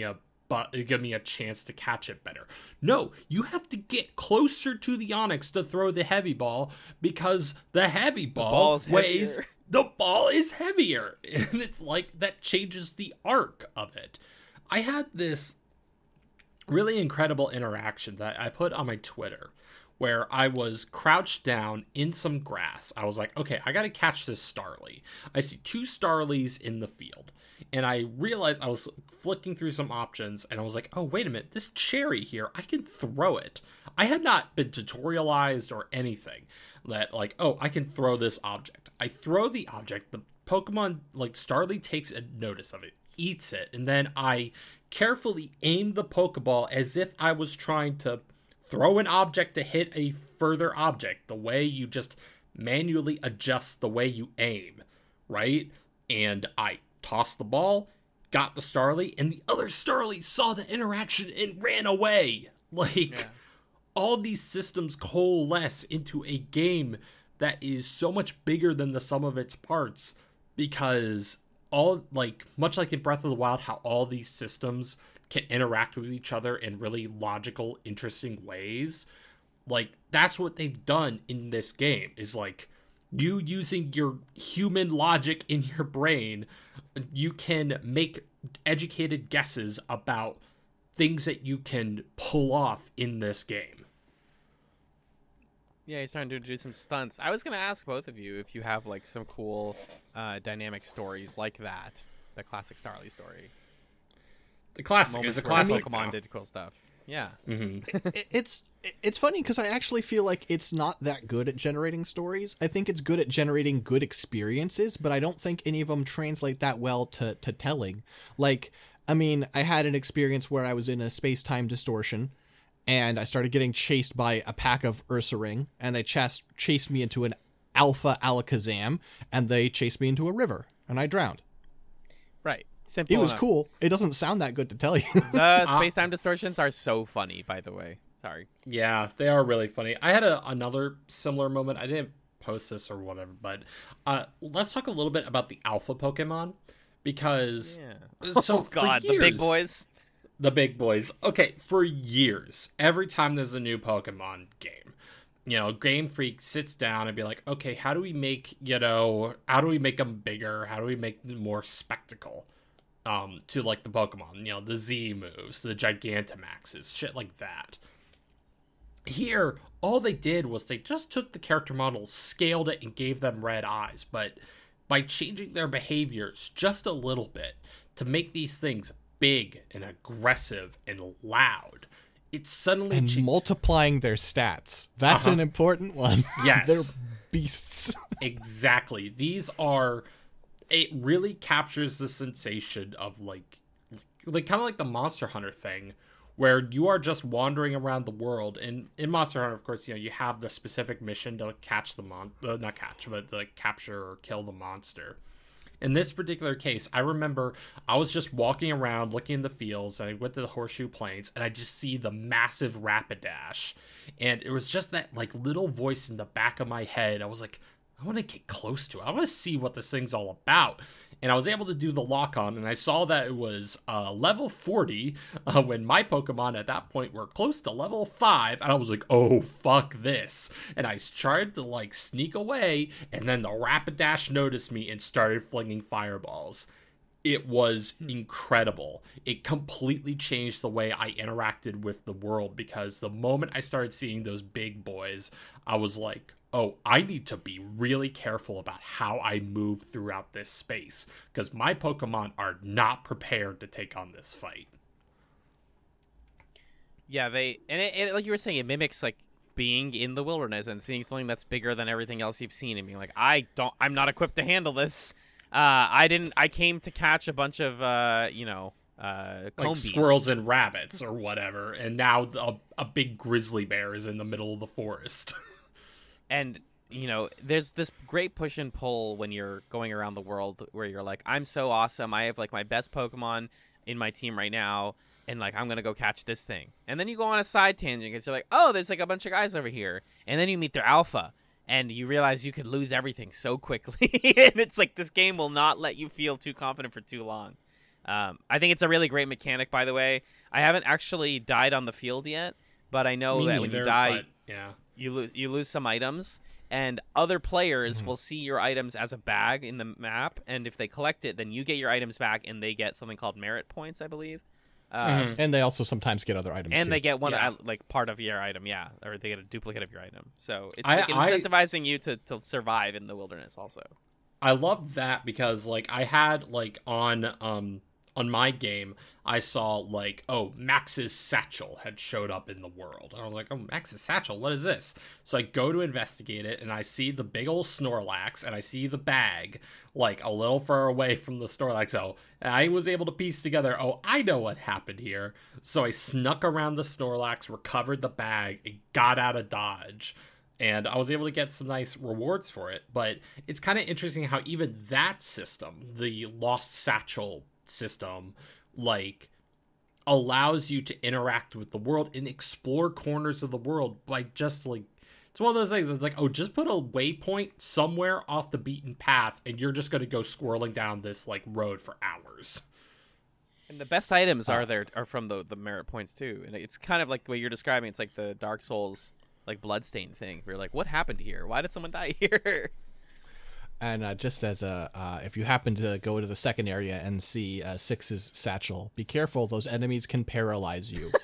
but give me a chance to catch it better. No, you have to get closer to the Onix to throw the heavy ball because the heavy ball ball's weighs heavier. the ball is heavier. And it's like that changes the arc of it. I had this really incredible interaction that I put on my Twitter where I was crouched down in some grass. I was like, okay, I got to catch this Starly. I see two Starlies in the field. And I realized I was flicking through some options and I was like, oh, wait a minute, this cherry here, I can throw it. I had not been tutorialized or anything that like, oh, I can throw this object. I throw the object, the Pokemon, like Starly takes a notice of it, eats it, and then I carefully aim the Pokeball as if I was trying to throw an object to hit a further object, the way you just manually adjust the way you aim, right? And I tossed the ball, got the Starly, and the other Starly saw the interaction and ran away. Like, yeah. All these systems coalesce into a game that is so much bigger than the sum of its parts because all, like, much like in Breath of the Wild, how all these systems can interact with each other in really logical, interesting ways. Like, that's what they've done in this game, is like, you using your human logic in your brain, you can make educated guesses about things that you can pull off in this game. Yeah, he's trying to do some stunts. I was going to ask both of you if you have like some cool uh, dynamic stories like that, the classic Starly story. The classic is a classic. Pokemon did cool stuff. Yeah. Mm-hmm. it, it's it's funny because I actually feel like it's not that good at generating stories. I think it's good at generating good experiences, but I don't think any of them translate that well to, to telling. Like, I mean, I had an experience where I was in a space-time distortion, and I started getting chased by a pack of Ursaring, and they chased, chased me into an Alpha Alakazam, and they chased me into a river, and I drowned. Right. Simple it was enough. Cool. It doesn't sound that good to tell you. The space-time distortions are so funny, by the way. Sorry. Yeah, they are really funny. I had a, another similar moment. I didn't post this or whatever, but uh, let's talk a little bit about the alpha Pokemon, because... Yeah. So oh, God, years, the big boys. The big boys. Okay, for years, every time there's a new Pokemon game, you know, Game Freak sits down and be like, okay, how do we make, you know, how do we make them bigger? How do we make them more spectacle? Um, to like the Pokemon, you know, the Z moves, the Gigantamaxes, shit like that. Here, all they did was they just took the character model, scaled it, and gave them red eyes. But by changing their behaviors just a little bit to make these things big and aggressive and loud, it suddenly and changed. Multiplying their stats. That's uh-huh. an important one. Yes, they're beasts. Exactly. These are. It really captures the sensation of like, like kind of like the Monster Hunter thing, where you are just wandering around the world. And in Monster Hunter, of course, you know, you have the specific mission to catch the mon, uh, not catch, but to like capture or kill the monster. In this particular case, I remember I was just walking around looking in the fields, and I went to the Horseshoe Plains, and I just see the massive Rapidash. And it was just that like little voice in the back of my head. I was like, I want to get close to it. I want to see what this thing's all about. And I was able to do the lock on, and I saw that it was uh, level forty uh, when my Pokemon at that point were close to level five. And I was like, oh, fuck this. And I tried to like sneak away, and then the Rapidash noticed me and started flinging fireballs. It was incredible. It completely changed the way I interacted with the world, because the moment I started seeing those big boys, I was like, oh, I need to be really careful about how I move throughout this space, because my Pokemon are not prepared to take on this fight. Yeah, they and it, it like you were saying, it mimics like being in the wilderness and seeing something that's bigger than everything else you've seen, and being like, I don't, I'm not equipped to handle this. Uh, I didn't. I came to catch a bunch of, uh, you know, uh, like squirrels and rabbits or whatever, and now a, a big grizzly bear is in the middle of the forest. And, you know, there's this great push and pull when you're going around the world where you're like, I'm so awesome. I have, like, my best Pokemon in my team right now, and, like, I'm going to go catch this thing. And then you go on a side tangent because you're like, oh, there's, like, a bunch of guys over here. And then you meet their alpha, and you realize you could lose everything so quickly. And it's like this game will not let you feel too confident for too long. Um, I think it's a really great mechanic, by the way. I haven't actually died on the field yet, but I know Me that when neither, you die, but, yeah. you lose you lose some items, and other players mm-hmm. will see your items as a bag in the map, and if they collect it, then you get your items back, and they get something called merit points, I believe. Uh, mm-hmm. And they also sometimes get other items, and too. they get one yeah. uh, like part of your item, yeah, or they get a duplicate of your item. So it's I, like, incentivizing I, you to, to survive in the wilderness, also. I love that because like I had like on um. on my game, I saw, like, oh, Max's satchel had showed up in the world. I was like, oh, Max's satchel, what is this? So I go to investigate it, and I see the big old Snorlax, and I see the bag, like, a little far away from the Snorlax. So I was able to piece together, oh, I know what happened here. So I snuck around the Snorlax, recovered the bag, and got out of Dodge. And I was able to get some nice rewards for it. But it's kind of interesting how even that system, the Lost Satchel system, like, allows you to interact with the world and explore corners of the world by just, like, it's one of those things. It's like, oh, just put a waypoint somewhere off the beaten path, and you're just going to go swirling down this, like, road for hours. And the best items are there are from the the merit points too. And it's kind of like what you're describing. It's like the Dark Souls, like, Bloodstained thing. Where you're like, what happened here? Why did someone die here? And uh, just as a, uh, if you happen to go to the second area and see uh, Six's satchel, be careful. Those enemies can paralyze you.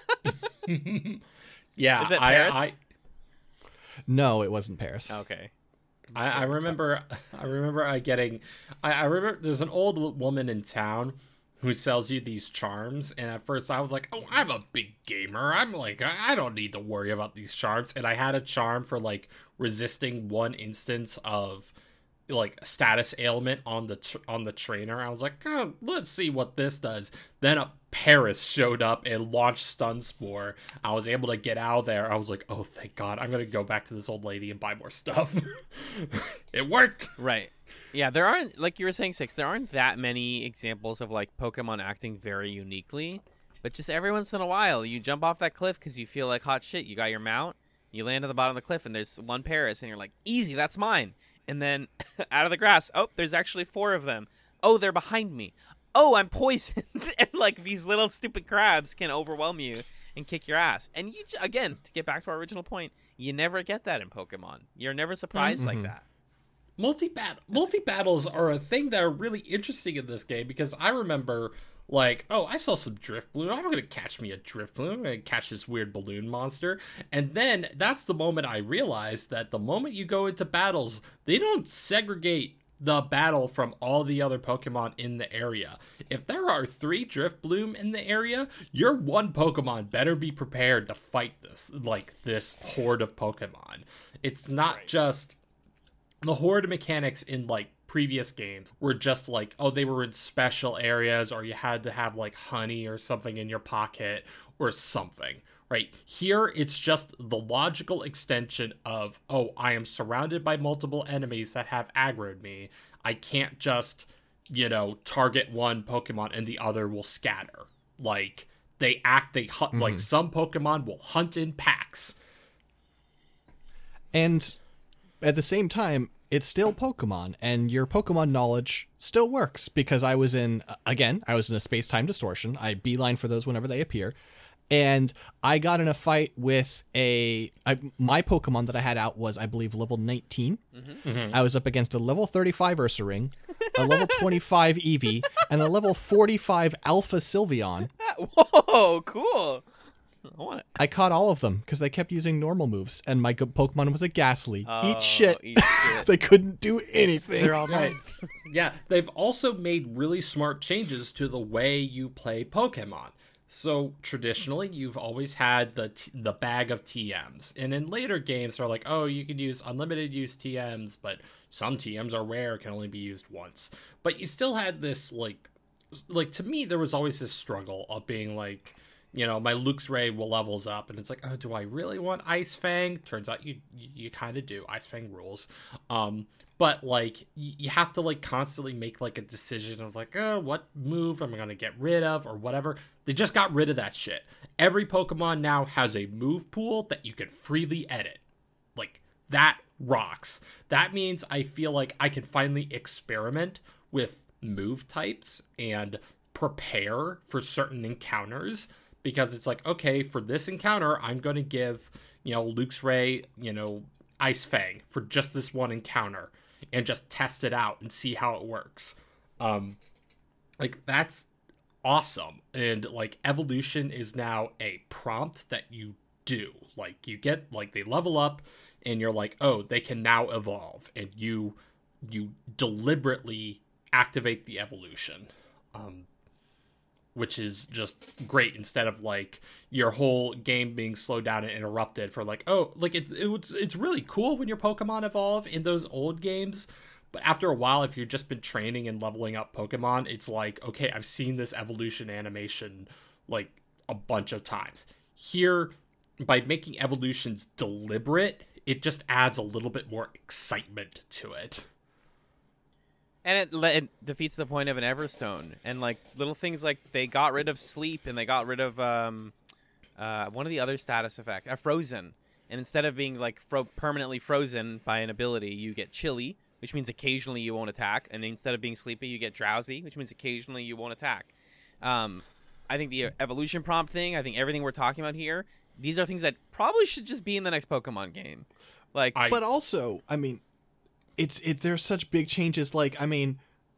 yeah, Is it I, Paris? I, no, it wasn't Paris. Okay. I, I remember, I remember I getting, I, I remember there's an old woman in town who sells you these charms, and at first I was like, oh, I'm a big gamer. I'm like, I, I don't need to worry about these charms. And I had a charm for like resisting one instance of like status ailment on the tr- on the trainer. I was like, oh, let's see what this does. Then a Paris showed up and launched Stun Spore. I was able to get out of there. I was like, oh, thank God. I'm gonna go back to this old lady and buy more stuff. It worked. Right. Yeah, there aren't, like you were saying, Six, there aren't that many examples of like Pokemon acting very uniquely, but just every once in a while you jump off that cliff because you feel like hot shit. You got your mount, you land at the bottom of the cliff, and there's one Paris, and you're like, easy, that's mine. And then out of the grass, oh, there's actually four of them. Oh, they're behind me. Oh, I'm poisoned. And like these little stupid crabs can overwhelm you and kick your ass. And you, again, to get back to our original point, you never get that in Pokemon. You're never surprised mm-hmm. like that. Multi-bat- multi-battles are a thing that are really interesting in this game because I remember, like, oh, I saw some Drift Balloon. I'm going to catch me a Drift Balloon. I'm going to catch this weird balloon monster. And then that's the moment I realized that the moment you go into battles, they don't segregate the battle from all the other Pokemon in the area. If there are three Drift Bloom in the area, your one Pokemon better be prepared to fight this, like, this horde of Pokemon. It's not right. just the horde mechanics in, like, previous games were just like, oh, they were in special areas, or you had to have like honey or something in your pocket or something, right? Here, it's just the logical extension of, oh, I am surrounded by multiple enemies that have aggroed me. I can't just, you know, target one Pokemon and the other will scatter. Like, they act, they hunt, mm-hmm. like some Pokemon will hunt in packs. And at the same time, it's still Pokemon, and your Pokemon knowledge still works, because I was in, again, I was in a space-time distortion. I beeline for those whenever they appear, and I got in a fight with a, I, my Pokemon that I had out was, I believe, level nineteen. Mm-hmm. Mm-hmm. I was up against a level thirty-five Ursaring, a level twenty-five Eevee, and a level forty-five Alpha Sylveon. Whoa, cool. I, want it. I caught all of them because they kept using normal moves, and my Pokemon was a Ghastly. Oh, eat shit. Eat shit. They couldn't do anything. They're all right. Yeah, they've also made really smart changes to the way you play Pokemon. So traditionally, you've always had the t- the bag of T Ms, and in later games, they're like, oh, you can use unlimited use T Ms, but some T Ms are rare, can only be used once. But you still had this, like, like to me, there was always this struggle of being like, you know, my Luxray levels up, and it's like, oh, do I really want Ice Fang? Turns out you you, you kind of do. Ice Fang rules. Um, but, like, you, you have to, like, constantly make, like, a decision of, like, oh, what move am I going to get rid of or whatever. They just got rid of that shit. Every Pokemon now has a move pool that you can freely edit. Like, that rocks. That means I feel like I can finally experiment with move types and prepare for certain encounters, because it's like, okay, for this encounter, I'm going to give, you know, Luxray, you know, Ice Fang for just this one encounter and just test it out and see how it works. Um, like, that's awesome. And, like, evolution is now a prompt that you do. Like, you get, like, they level up and you're like, oh, they can now evolve. And you, you deliberately activate the evolution. Um, which is just great, instead of like your whole game being slowed down and interrupted for like, oh, like it's it's it's really cool when your Pokemon evolve in those old games, but after a while, if you've just been training and leveling up Pokemon, it's like, okay, I've seen this evolution animation like a bunch of times. Here, by making evolutions deliberate, it just adds a little bit more excitement to it. And it, le- it defeats the point of an Everstone. And, like, little things like they got rid of sleep and they got rid of um, uh, one of the other status effects, uh, frozen. And instead of being, like, fro- permanently frozen by an ability, you get chilly, which means occasionally you won't attack. And instead of being sleepy, you get drowsy, which means occasionally you won't attack. Um, I think the evolution prompt thing, I think everything we're talking about here, these are things that probably should just be in the next Pokemon game. Like, I... But also, I mean... It's it. There's such big changes. Like, I mean,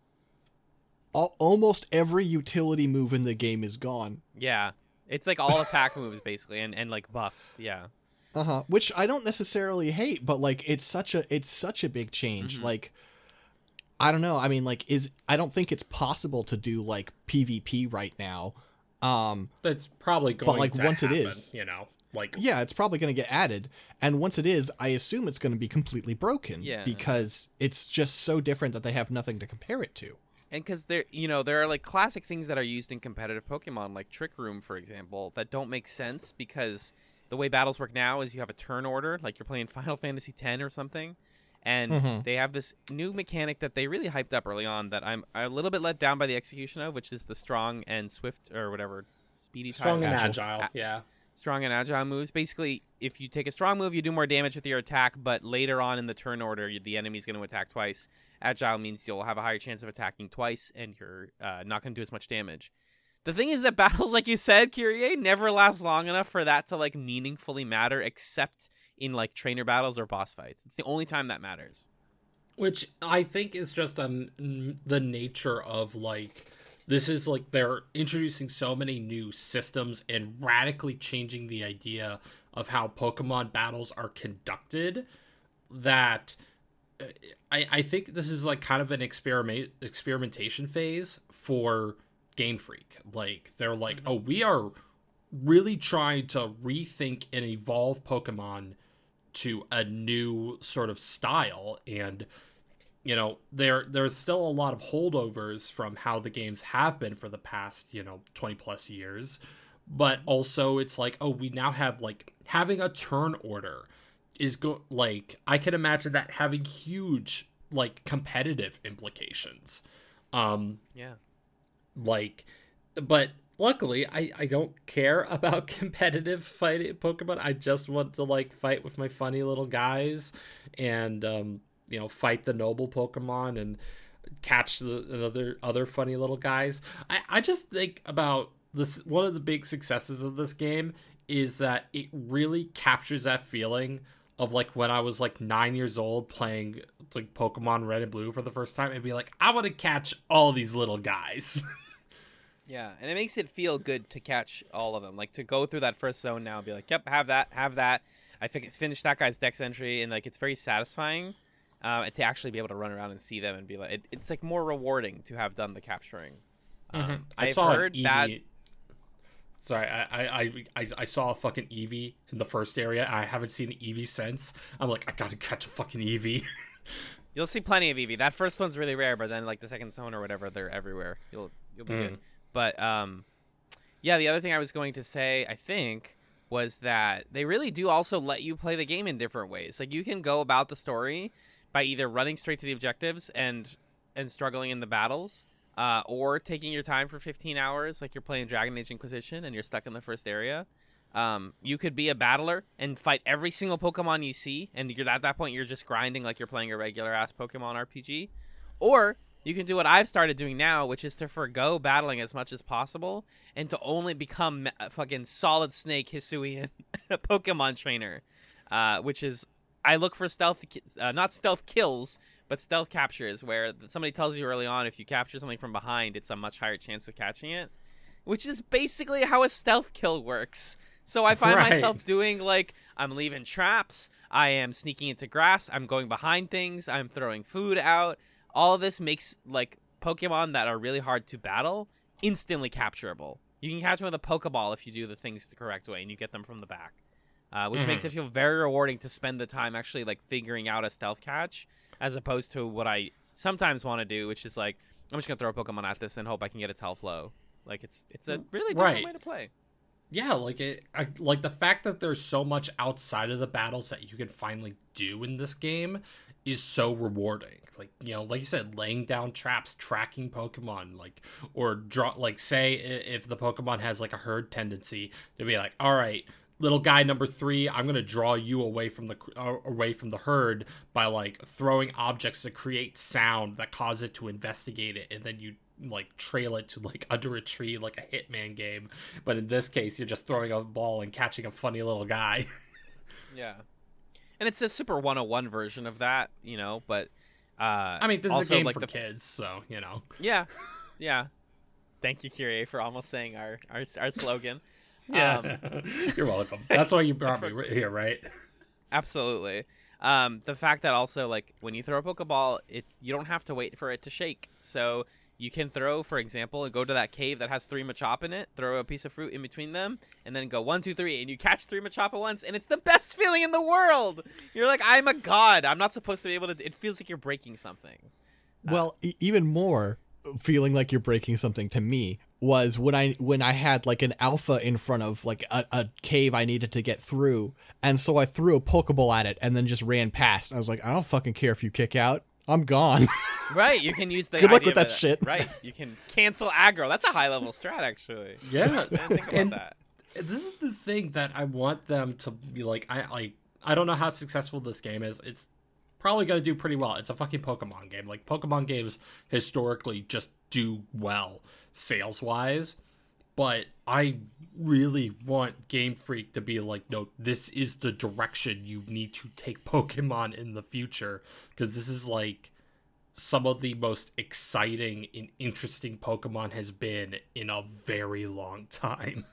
al- almost every utility move in the game is gone. Yeah, it's like all attack moves basically, and, and like buffs. Yeah. Uh huh. Which I don't necessarily hate, but like it's such a it's such a big change. Mm-hmm. Like, I don't know. I mean, like, is I don't think it's possible to do like PvP right now. Um, That's probably going. But like to once happen, it is, you know. Like, yeah, it's probably going to get added, and once it is, I assume it's going to be completely broken. Yeah. Because it's just so different that they have nothing to compare it to. And because there, you know, there are like classic things that are used in competitive Pokemon, like Trick Room, for example, that don't make sense because the way battles work now is you have a turn order, like you're playing Final Fantasy X or something, and mm-hmm. they have this new mechanic that they really hyped up early on that I'm a little bit let down by the execution of, which is the strong and swift or whatever speedy strong type. and agile, agile. yeah. Strong and agile moves. Basically, if you take a strong move, you do more damage with your attack, but later on in the turn order, you, the enemy's going to attack twice. Agile means you'll have a higher chance of attacking twice, and you're uh, not going to do as much damage. The thing is that battles, like you said, Kyrie, never last long enough for that to like meaningfully matter, except in like trainer battles or boss fights. It's the only time that matters. Which I think is just um the nature of like... This is like they're introducing so many new systems and radically changing the idea of how Pokemon battles are conducted that I, I think this is like kind of an experiment experimentation phase for Game Freak. Like they're like, oh, we are really trying to rethink and evolve Pokemon to a new sort of style, and you know, there there's still a lot of holdovers from how the games have been for the past, you know, twenty plus years. But also it's like, oh, we now have like having a turn order is go like I can imagine that having huge like competitive implications. Um yeah. Like but luckily I I don't care about competitive fighting Pokemon. I just want to like fight with my funny little guys and um you know, fight the noble Pokemon and catch the other other funny little guys. I, I just think about this. One of the big successes of this game is that it really captures that feeling of like when I was like nine years old playing like Pokemon Red and Blue for the first time and be like, I want to catch all these little guys. Yeah, and it makes it feel good to catch all of them. Like to go through that first zone now and be like, yep, have that, have that. I think finished that guy's dex entry, and like it's very satisfying. Uh, to actually be able to run around and see them and be like, it, it's like more rewarding to have done the capturing. Mm-hmm. Um, I I've saw heard Eevee... that. Sorry, I, I I I saw a fucking Eevee in the first area. I haven't seen an Eevee since. I'm like, I gotta catch a fucking Eevee. You'll see plenty of Eevee. That first one's really rare, but then like the second zone or whatever, they're everywhere. You'll you'll be mm. good. But um, yeah, the other thing I was going to say, I think, was that they really do also let you play the game in different ways. Like you can go about the story by either running straight to the objectives and and struggling in the battles, uh, or taking your time for fifteen hours, like you're playing Dragon Age Inquisition and you're stuck in the first area. Um, you could be a battler and fight every single Pokemon you see, and you're at that point you're just grinding like you're playing a regular ass Pokemon R P G. Or you can do what I've started doing now, which is to forgo battling as much as possible and to only become a fucking Solid Snake Hisuian Pokemon trainer, uh, which is I look for stealth, uh, not stealth kills, but stealth captures, where somebody tells you early on if you capture something from behind, it's a much higher chance of catching it, which is basically how a stealth kill works. So I find Right. myself doing, like, I'm leaving traps, I am sneaking into grass, I'm going behind things, I'm throwing food out. All of this makes, like, Pokemon that are really hard to battle instantly capturable. You can catch them with a Pokeball if you do the things the correct way and you get them from the back. Uh, which Mhm. makes it feel very rewarding to spend the time actually, like, figuring out a stealth catch, as opposed to what I sometimes want to do, which is, like, I'm just going to throw a Pokemon at this and hope I can get its health low. Like, it's it's a really different Right. way to play. Yeah, like it, I, like the fact that there's so much outside of the battles that you can finally do in this game is so rewarding. Like, you know, like you said, laying down traps, tracking Pokemon, like, or draw, like, say i- if the Pokemon has like a herd tendency to be like, all right, little guy number three, I'm gonna draw you away from the uh, away from the herd by like throwing objects to create sound that cause it to investigate it, and then you like trail it to like under a tree like a Hitman game. But in this case, you're just throwing a ball and catching a funny little guy. Yeah. And it's a super one oh one version of that, you know, but uh I mean, this also, is a game like, for the, kids, so you know. Yeah. Yeah. Thank you, Kyrie, for almost saying our our, our slogan. Yeah, Um, you're welcome. That's why you brought me ri- here, right? Absolutely. Um, the fact that also, like, when you throw a Pokeball, it you don't have to wait for it to shake. So you can throw, for example, go to that cave that has three Machop in it, throw a piece of fruit in between them, and then go one, two, three, and you catch three Machop at once, and it's the best feeling in the world. You're like, I'm a god. I'm not supposed to be able to. It feels like you're breaking something. Well, e- even more feeling like you're breaking something to me was when I when I had like an alpha in front of like a, a cave I needed to get through, and so I threw a Pokeball at it and then just ran past. I was like, I don't fucking care if you kick out. I'm gone. Right, you can use the Good luck idea with that of it- shit. Right, you can cancel aggro. That's a high level strat, actually. Yeah, I didn't think about and that. this is the thing that I want them to be like. I like. I don't know how successful this game is. It's probably going to do pretty well. It's a fucking Pokemon game. Like, Pokemon games historically just do well sales wise. But I really want Game Freak to be like, no, this is the direction you need to take Pokemon in the future. Because this is like some of the most exciting and interesting Pokemon has been in a very long time.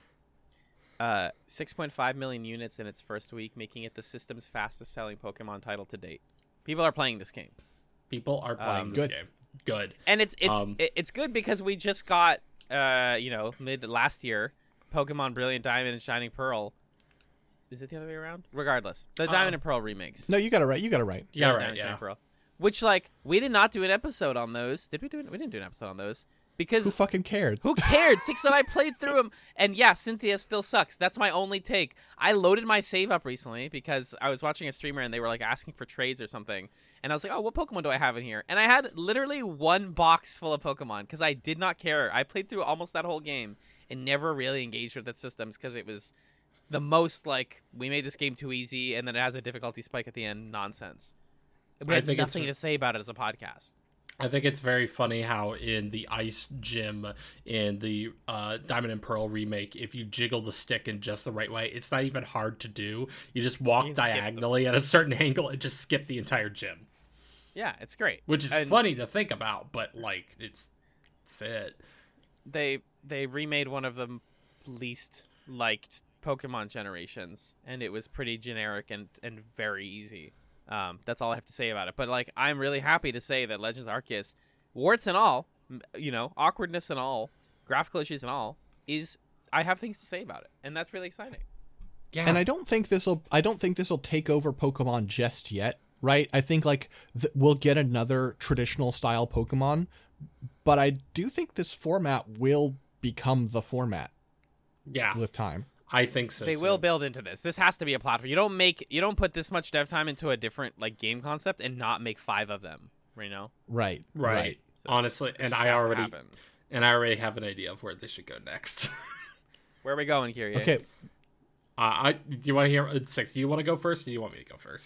Uh, six point five million units in its first week, making it the system's fastest selling Pokemon title to date. People are playing this game. People are playing Um, this good. game. Good. And it's it's Um, it- it's good because we just got uh you know mid last year Pokemon Brilliant Diamond and Shining Pearl. Is it the other way around? Regardless, the Uh, Diamond and Pearl remakes. No, you got it right. You got it right. Yeah, Brilliant right. Diamond and Yeah. Shining Pearl. Which, like, we did not do an episode on those. Did we do it? We didn't do an episode on those because Who fucking cared? who cared? Six and I played through them, and yeah, Cynthia still sucks. That's my only take. I loaded my save up recently because I was watching a streamer and they were like asking for trades or something, and I was like, "Oh, what Pokemon do I have in here?" And I had literally one box full of Pokemon because I did not care. I played through almost that whole game and never really engaged with its systems because it was the most like we made this game too easy, and then it has a difficulty spike at the end nonsense. We I had think it's- nothing to say about it as a podcast. I think it's very funny how in the Ice Gym in the uh, Diamond and Pearl remake, if you jiggle the stick in just the right way, it's not even hard to do. You just walk You can skip diagonally at a certain angle and just skip the entire gym, Yeah, it's great. which is And funny to think about, but like it's it's it. They they remade one of the least liked Pokemon generations, and it was pretty generic and and very easy. Um, that's all I have to say about it. But like, I'm really happy to say that Legends Arceus, warts and all, m- you know, awkwardness and all, graphical issues and all, is I have things to say about it, and that's really exciting. Yeah, And I don't think this will. I don't think this will take over Pokemon just yet. Right? I think like th- we'll get another traditional style Pokemon, but I do think this format will become the format yeah, with time. I think so. They too. will build into this. This has to be a platform. You don't make you don't put this much dev time into a different like game concept and not make five of them. You know, Right. right. So, Honestly, It and just I has to already happen. and I already have an idea of where they should go next. Where are we going, Kyrie? Okay. Uh, I do you want to hear uh, six? Do you want to go first, or do you want me to go first?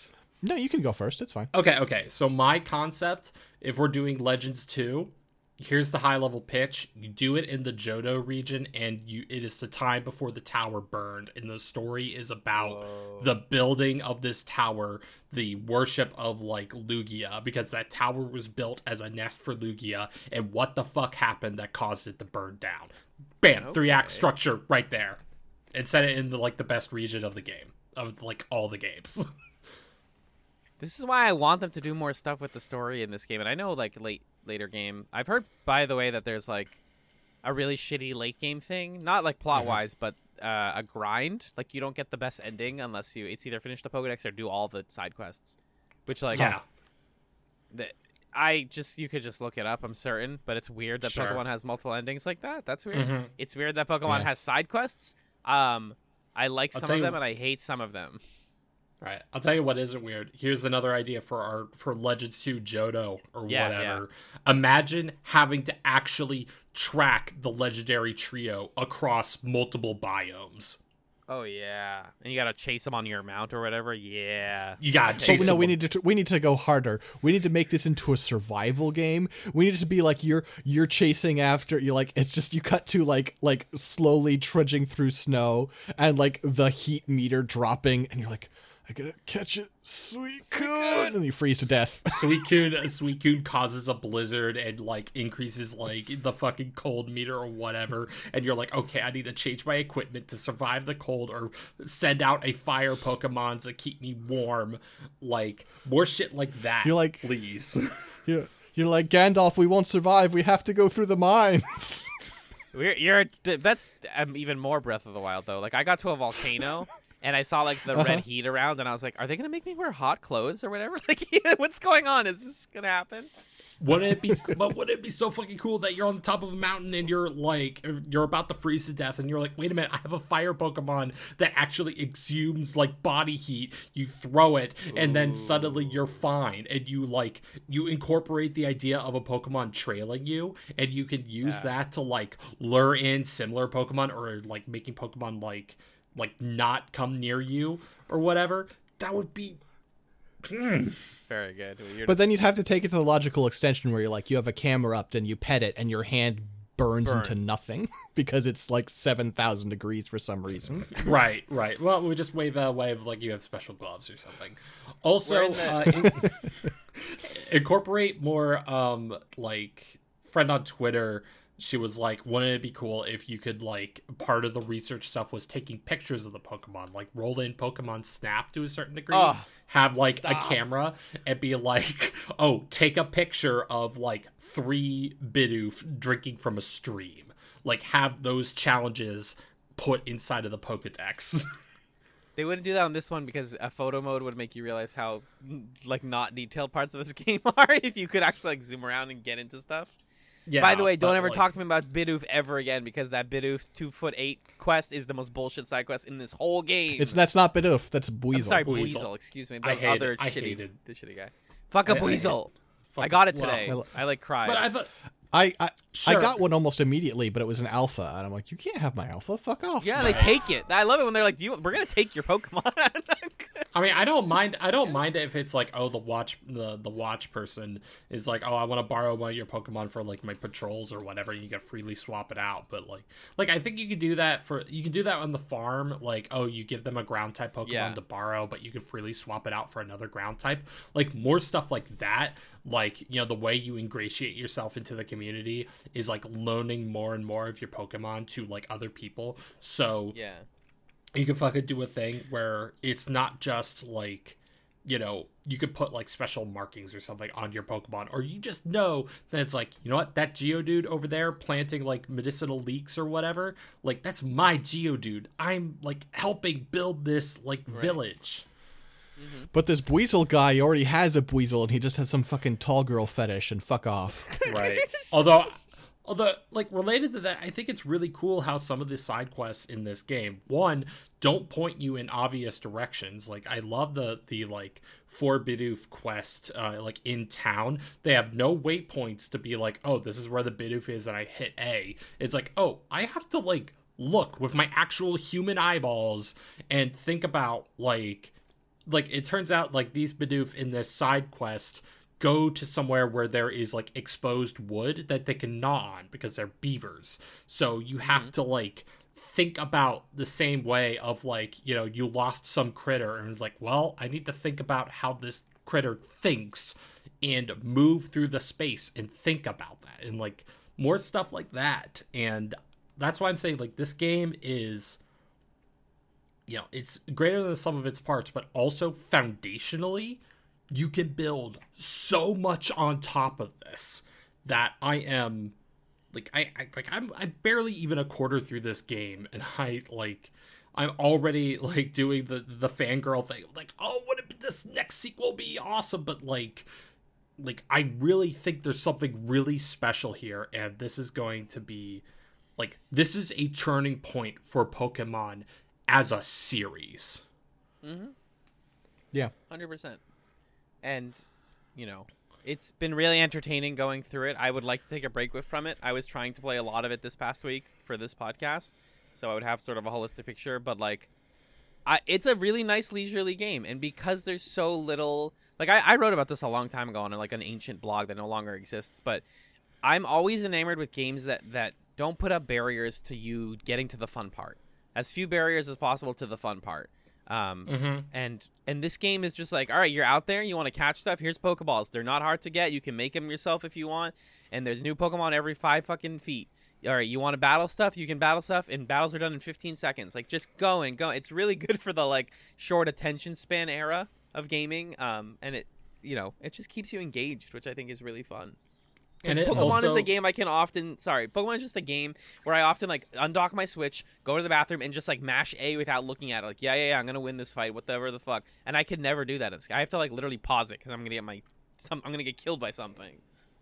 No, you can go first. It's fine. Okay, okay. So my concept, if we're doing Legends two, here's the high level pitch. You do it in the Johto region, and you it is the time before the tower burned, and the story is about Whoa. the building of this tower, the worship of like Lugia, because that tower was built as a nest for Lugia, and what the fuck happened that caused it to burn down. Bam, okay. Three act structure right there. And set it in the like the best region of the game, of like all the games. This is why I want them to do more stuff with the story in this game. And I know, like, late later game. I've heard, by the way, that there's, like, a really shitty late game thing. Not, like, plot-wise, mm-hmm. but uh, a grind. Like, you don't get the best ending unless you... It's either finish the Pokedex or do all the side quests. Which, like... Yeah. The, I just... You could just look it up, I'm certain. But it's weird that sure. Pokemon has multiple endings like that. That's weird. Mm-hmm. It's weird that Pokemon yeah. has side quests. Um, I like I'll some of you... them, and I hate some of them. Right. I'll tell you what isn't weird. Here's another idea for our for Legends two Johto or yeah, whatever. Yeah. Imagine having to actually track the legendary trio across multiple biomes. Oh yeah, and you gotta chase them on your mount or whatever. Yeah, you gotta chase. But no, them. we need to we need to go harder. We need to make this into a survival game. We need it to be like you're you're chasing after you're like it's just you cut to like like slowly trudging through snow and like the heat meter dropping, and you're like, I gotta catch it, Suicune, and you freeze to death. Suicune, Suicune causes a blizzard and like increases like the fucking cold meter or whatever, and you're like, okay, I need to change my equipment to survive the cold, or send out a fire Pokemon to keep me warm. Like more shit like that. You're like, please. You're you're like Gandalf. We won't survive. We have to go through the mines. We're, you're that's um, even more Breath of the Wild though. Like I got to a volcano. And I saw, like, the uh-huh. red heat around, and I was like, are they going to make me wear hot clothes or whatever? Like, what's going on? Is this going to happen? Wouldn't it be but wouldn't it be so fucking cool that you're on the top of a mountain and you're, like, you're about to freeze to death, and you're like, wait a minute, I have a fire Pokemon that actually exudes, like, body heat. You throw it, and Ooh. then suddenly you're fine. And you, like, you incorporate the idea of a Pokemon trailing you, and you can use yeah. that to, like, lure in similar Pokemon, or, like, making Pokemon, like... like not come near you or whatever. That would be mm. It's very good. You're but just... then you'd have to take it to the logical extension where you're like you have a camera up and you pet it and your hand burns, burns. into nothing because it's like seven thousand degrees for some reason. right right well, we just wave a wave like you have special gloves or something. Also the... uh, in- incorporate more um like friend on Twitter, she was like, wouldn't it be cool if you could, like, part of the research stuff was taking pictures of the Pokemon, like, roll in Pokemon Snap to a certain degree, oh, have, like, stop. a camera, and be like, oh, take a picture of, like, three Bidoof drinking from a stream. Like, have those challenges put inside of the Pokedex. They wouldn't do that on this one because a photo mode would make you realize how, like, not detailed parts of this game are if you could actually, like, zoom around and get into stuff. Yeah, by the way, don't ever like, talk to me about Bidoof ever again because that Bidoof two foot eight quest is the most bullshit side quest in this whole game. It's that's not Bidoof, that's Buizel. I'm sorry, Buizel. Buizel. Excuse me. The I hated, other I shitty, hated. the shitty guy. Fuck a Buizel. I, I, I got it today. Well, I like cried. But I thought. I I, sure. I got one almost immediately, but it was an alpha, and I'm like, you can't have my alpha. Fuck off. Yeah, they take it. I love it when they're like, "Do you? We're gonna take your Pokemon." I mean, I don't mind. I don't mind if it's like, oh, the watch, the the watch person is like, oh, I want to borrow one of your Pokemon for like my patrols or whatever. And you can freely swap it out. But like, like I think you could do that for you can do that on the farm. Like, oh, you give them a ground type Pokemon yeah. to borrow, but you can freely swap it out for another ground type. Like more stuff like that. Like, you know, the way you ingratiate yourself into the community is like loaning more and more of your Pokemon to like other people. So yeah. You can fucking do a thing where it's not just like, you know, you could put like special markings or something on your Pokemon, or you just know that it's like, you know what, that Geodude over there planting like medicinal leeks or whatever, like that's my Geodude. I'm like helping build this like right. village. Mm-hmm. But this Buizel guy already has a Buizel and he just has some fucking tall girl fetish and fuck off. Right. Although... Although, like, related to that, I think it's really cool how some of the side quests in this game, one, don't point you in obvious directions. Like, I love the, the like, four Bidoof quest, uh, like, in town. They have no waypoints to be like, oh, this is where the Bidoof is, and I hit A. It's like, oh, I have to, like, look with my actual human eyeballs and think about, like, like it turns out like these Bidoof in this side quest go to somewhere where there is like exposed wood that they can gnaw on because they're beavers. So you have mm-hmm. to like think about the same way of like, you know, you lost some critter and it's like, well, I need to think about how this critter thinks and move through the space and think about that and like more stuff like that. And that's why I'm saying like this game is, you know, it's greater than the sum of its parts, but also foundationally you can build so much on top of this that I am like I, I like I'm I'm barely even a quarter through this game and I like I'm already like doing the the fangirl thing like, oh, what if this next sequel be awesome, but like like I really think there's something really special here, and this is going to be like this is a turning point for Pokemon as a series. Mm-hmm. Yeah, one hundred percent. And, you know, it's been really entertaining going through it. I would like to take a break with from it. I was trying to play a lot of it this past week for this podcast, so I would have sort of a holistic picture. But, like, I, it's a really nice leisurely game. And because there's so little... Like, I, I wrote about this a long time ago on, like, an ancient blog that no longer exists. But I'm always enamored with games that, that don't put up barriers to you getting to the fun part. As few barriers as possible to the fun part. Um, mm-hmm. and, and this game is just like, all right, you're out there, you want to catch stuff, here's Pokeballs. They're not hard to get. You can make them yourself if you want. And there's new Pokemon every five fucking feet. All right, you want to battle stuff, you can battle stuff, and battles are done in fifteen seconds. Like, just go and go. It's really good for the, like, short attention span era of gaming. Um, and it, you know, it just keeps you engaged, which I think is really fun. And it Pokemon also... is a game I can often... Sorry, Pokemon is just a game where I often, like, undock my Switch, go to the bathroom, and just, like, mash A without looking at it. Like, yeah, yeah, yeah, I'm going to win this fight, whatever the fuck. And I could never do that. I have to, like, literally pause it because I'm going to get my... Some, I'm going to get killed by something.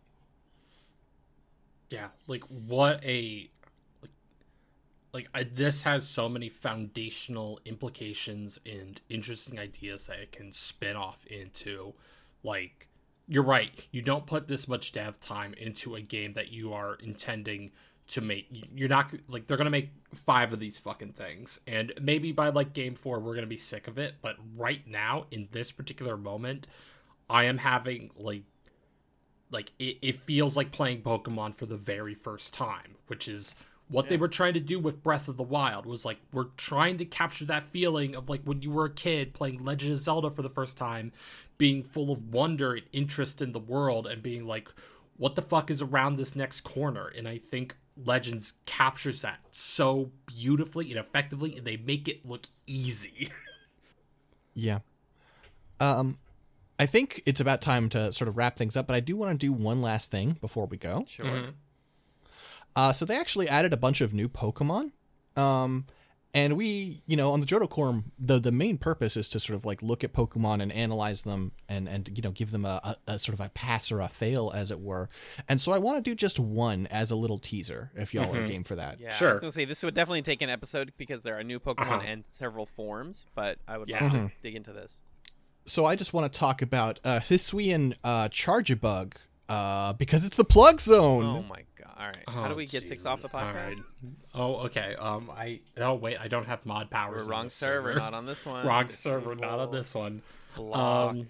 Yeah, like, what a... Like, like I, this has so many foundational implications and interesting ideas that it can spin off into, like... You're right. You don't put this much dev time into a game that you are intending to make. You're not like they're gonna make five of these fucking things, and maybe by like game four we're gonna be sick of it. But right now, in this particular moment, I am having like, like it, it feels like playing Pokemon for the very first time, which is what yeah. they were trying to do with Breath of the Wild. Was like we're trying to capture that feeling of like when you were a kid playing Legend of Zelda for the first time. Being full of wonder and interest in the world and being like, what the fuck is around this next corner? And I think Legends captures that so beautifully and effectively, and they make it look easy. Yeah. Um, I think it's about time to sort of wrap things up, but I do want to do one last thing before we go. Sure. Mm-hmm. Uh, so they actually added a bunch of new Pokemon. Um, And we, you know, on the Johto Quorum, the the main purpose is to sort of like look at Pokemon and analyze them and, and you know, give them a, a, a sort of a pass or a fail, as it were. And so I want to do just one as a little teaser, if y'all mm-hmm. are game for that. Yeah, sure. I was going to say, this would definitely take an episode because there are new Pokemon uh-huh. and several forms, but I would yeah. love mm-hmm. to dig into this. So I just want to talk about uh, Hisuian uh, Charjabug, uh, because it's the plug zone. Oh, my God. All right. Oh, How do we get Jesus. six off the podcast? All right. Oh, okay. Um, I oh wait, I don't have mod powers. We're wrong server, server, not on this one. Wrong server, not on this one. Block. Um,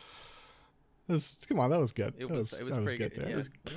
was, come on, that was good. It that was, was, it was that was pretty good. good. There. It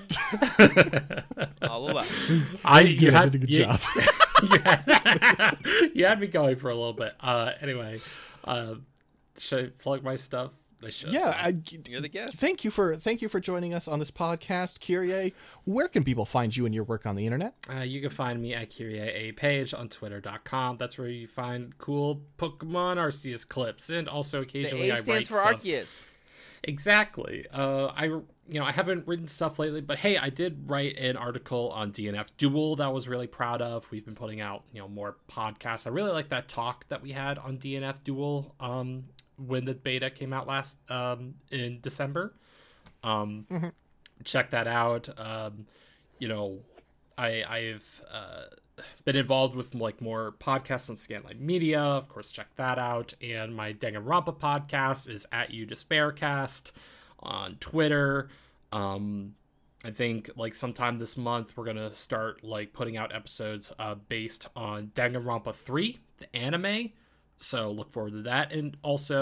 was, yeah. I'll allow. I you you had, did a good you, job. you, had, you had me going for a little bit. Uh, anyway, uh, should I plug my stuff? I should. Yeah, I, You're the guest. Thank you for thank you for joining us on this podcast, Kyrie. Where can people find you and your work on the internet? Uh, you can find me at Kyrie A Page on twitter dot com. That's where you find cool Pokemon Arceus clips, and also occasionally the A I stands write for stuff. Arceus. Exactly. Uh, I you know I haven't written stuff lately, but hey, I did write an article on D N F Duel that I was really proud of. We've been putting out you know more podcasts. I really like that talk that we had on D N F Duel. Um. when the beta came out last um in December. Um mm-hmm. Check that out. Um you know I I've uh been involved with like more podcasts on Scanline Media, of course check that out, and my Danganronpa podcast is at You Despaircast on Twitter. um I think like sometime this month we're gonna start like putting out episodes uh based on Danganronpa three, the anime. So look forward to that. And also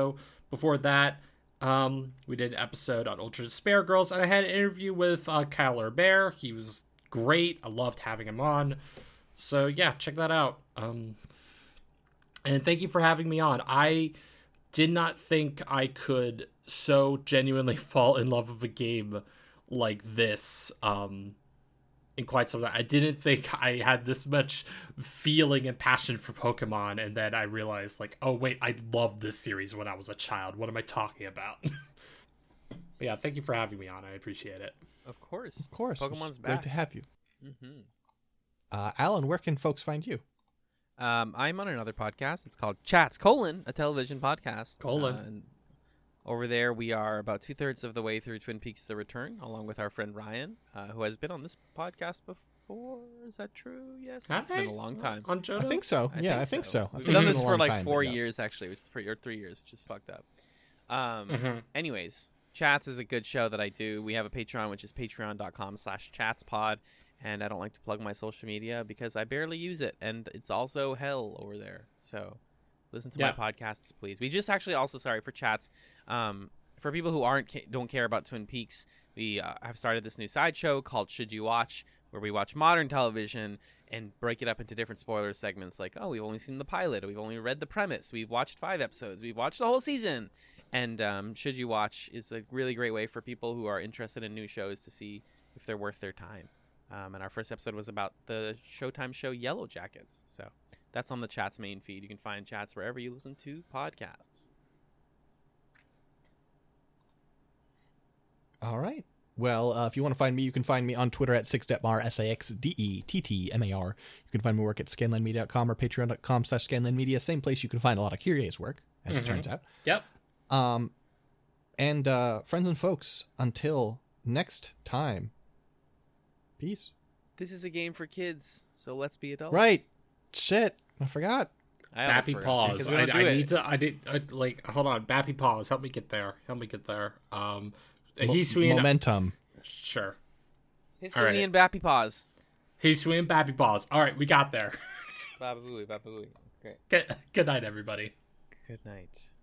Before that, um, we did an episode on Ultra Despair Girls, and I had an interview with uh, Kyler Bear. He was great. I loved having him on. So yeah, check that out. Um, and thank you for having me on. I did not think I could so genuinely fall in love with a game like this um, in quite some time. I didn't think I had this much feeling and passion for Pokemon, and then I realized, like, oh wait, I loved this series when I was a child. What am I talking about? But yeah, thank you for having me on. I appreciate it. Of course. Of course. Pokemon's It's back. great to have you. Mm-hmm. Uh, Alan, where can folks find you? Um, I'm on another podcast. It's called Chats, colon, a television podcast. Colon. Uh, and over there, we are about two-thirds of the way through Twin Peaks: The Return, along with our friend Ryan, uh, who has been on this podcast before. Is that true? Yes. Have It's been they? a long time. On Johto? I think so. I yeah, think I think so. so. I We've think done it's this been a for long like time, four but yes. years, actually, which is pretty, or three years, which is fucked up. Um, Mm-hmm. Anyways, Chats is a good show that I do. We have a Patreon, which is patreon.com slash chatspod. And I don't like to plug my social media because I barely use it. And it's also hell over there. So listen to Yeah. my podcasts, please. We just actually also, sorry, for Chats. Um, for people who aren't don't care about Twin Peaks, we uh, have started this new sideshow called Should You Watch, where we watch modern television and break it up into different spoiler segments. Like, oh, we've only seen the pilot. We've only read the premise. We've watched five episodes. We've watched the whole season. And um, Should You Watch is a really great way for people who are interested in new shows to see if they're worth their time. Um, and our first episode was about the Showtime show Yellow Jackets. So that's on the Chats main feed. You can find Chats wherever you listen to podcasts. All right. Well, uh, if you want to find me, you can find me on Twitter at sixdettmar, S A X D E T T M A R. You can find my work at scanlandmedia dot com or patreon.com slash scanlandmedia. Same place you can find a lot of Kyrie's work, as Mm-hmm. it turns out. Yep. Um, and uh, friends and folks, until next time, peace. This is a game for kids, so let's be adults. Right. Shit. I forgot. I almost Bappy forgot, Paws. 'cause we I, don't do I it. need to. I did. I, like, hold on. Bappy Paws. Help me get there. Help me get there. Um, he's swinging. Momentum. Sure. Hit All right. Cindy and Bappy Paws. He's swinging Bappy Paws. All right, we got there. Bababooey, bababooey. Great. Good, good night, everybody. Good night.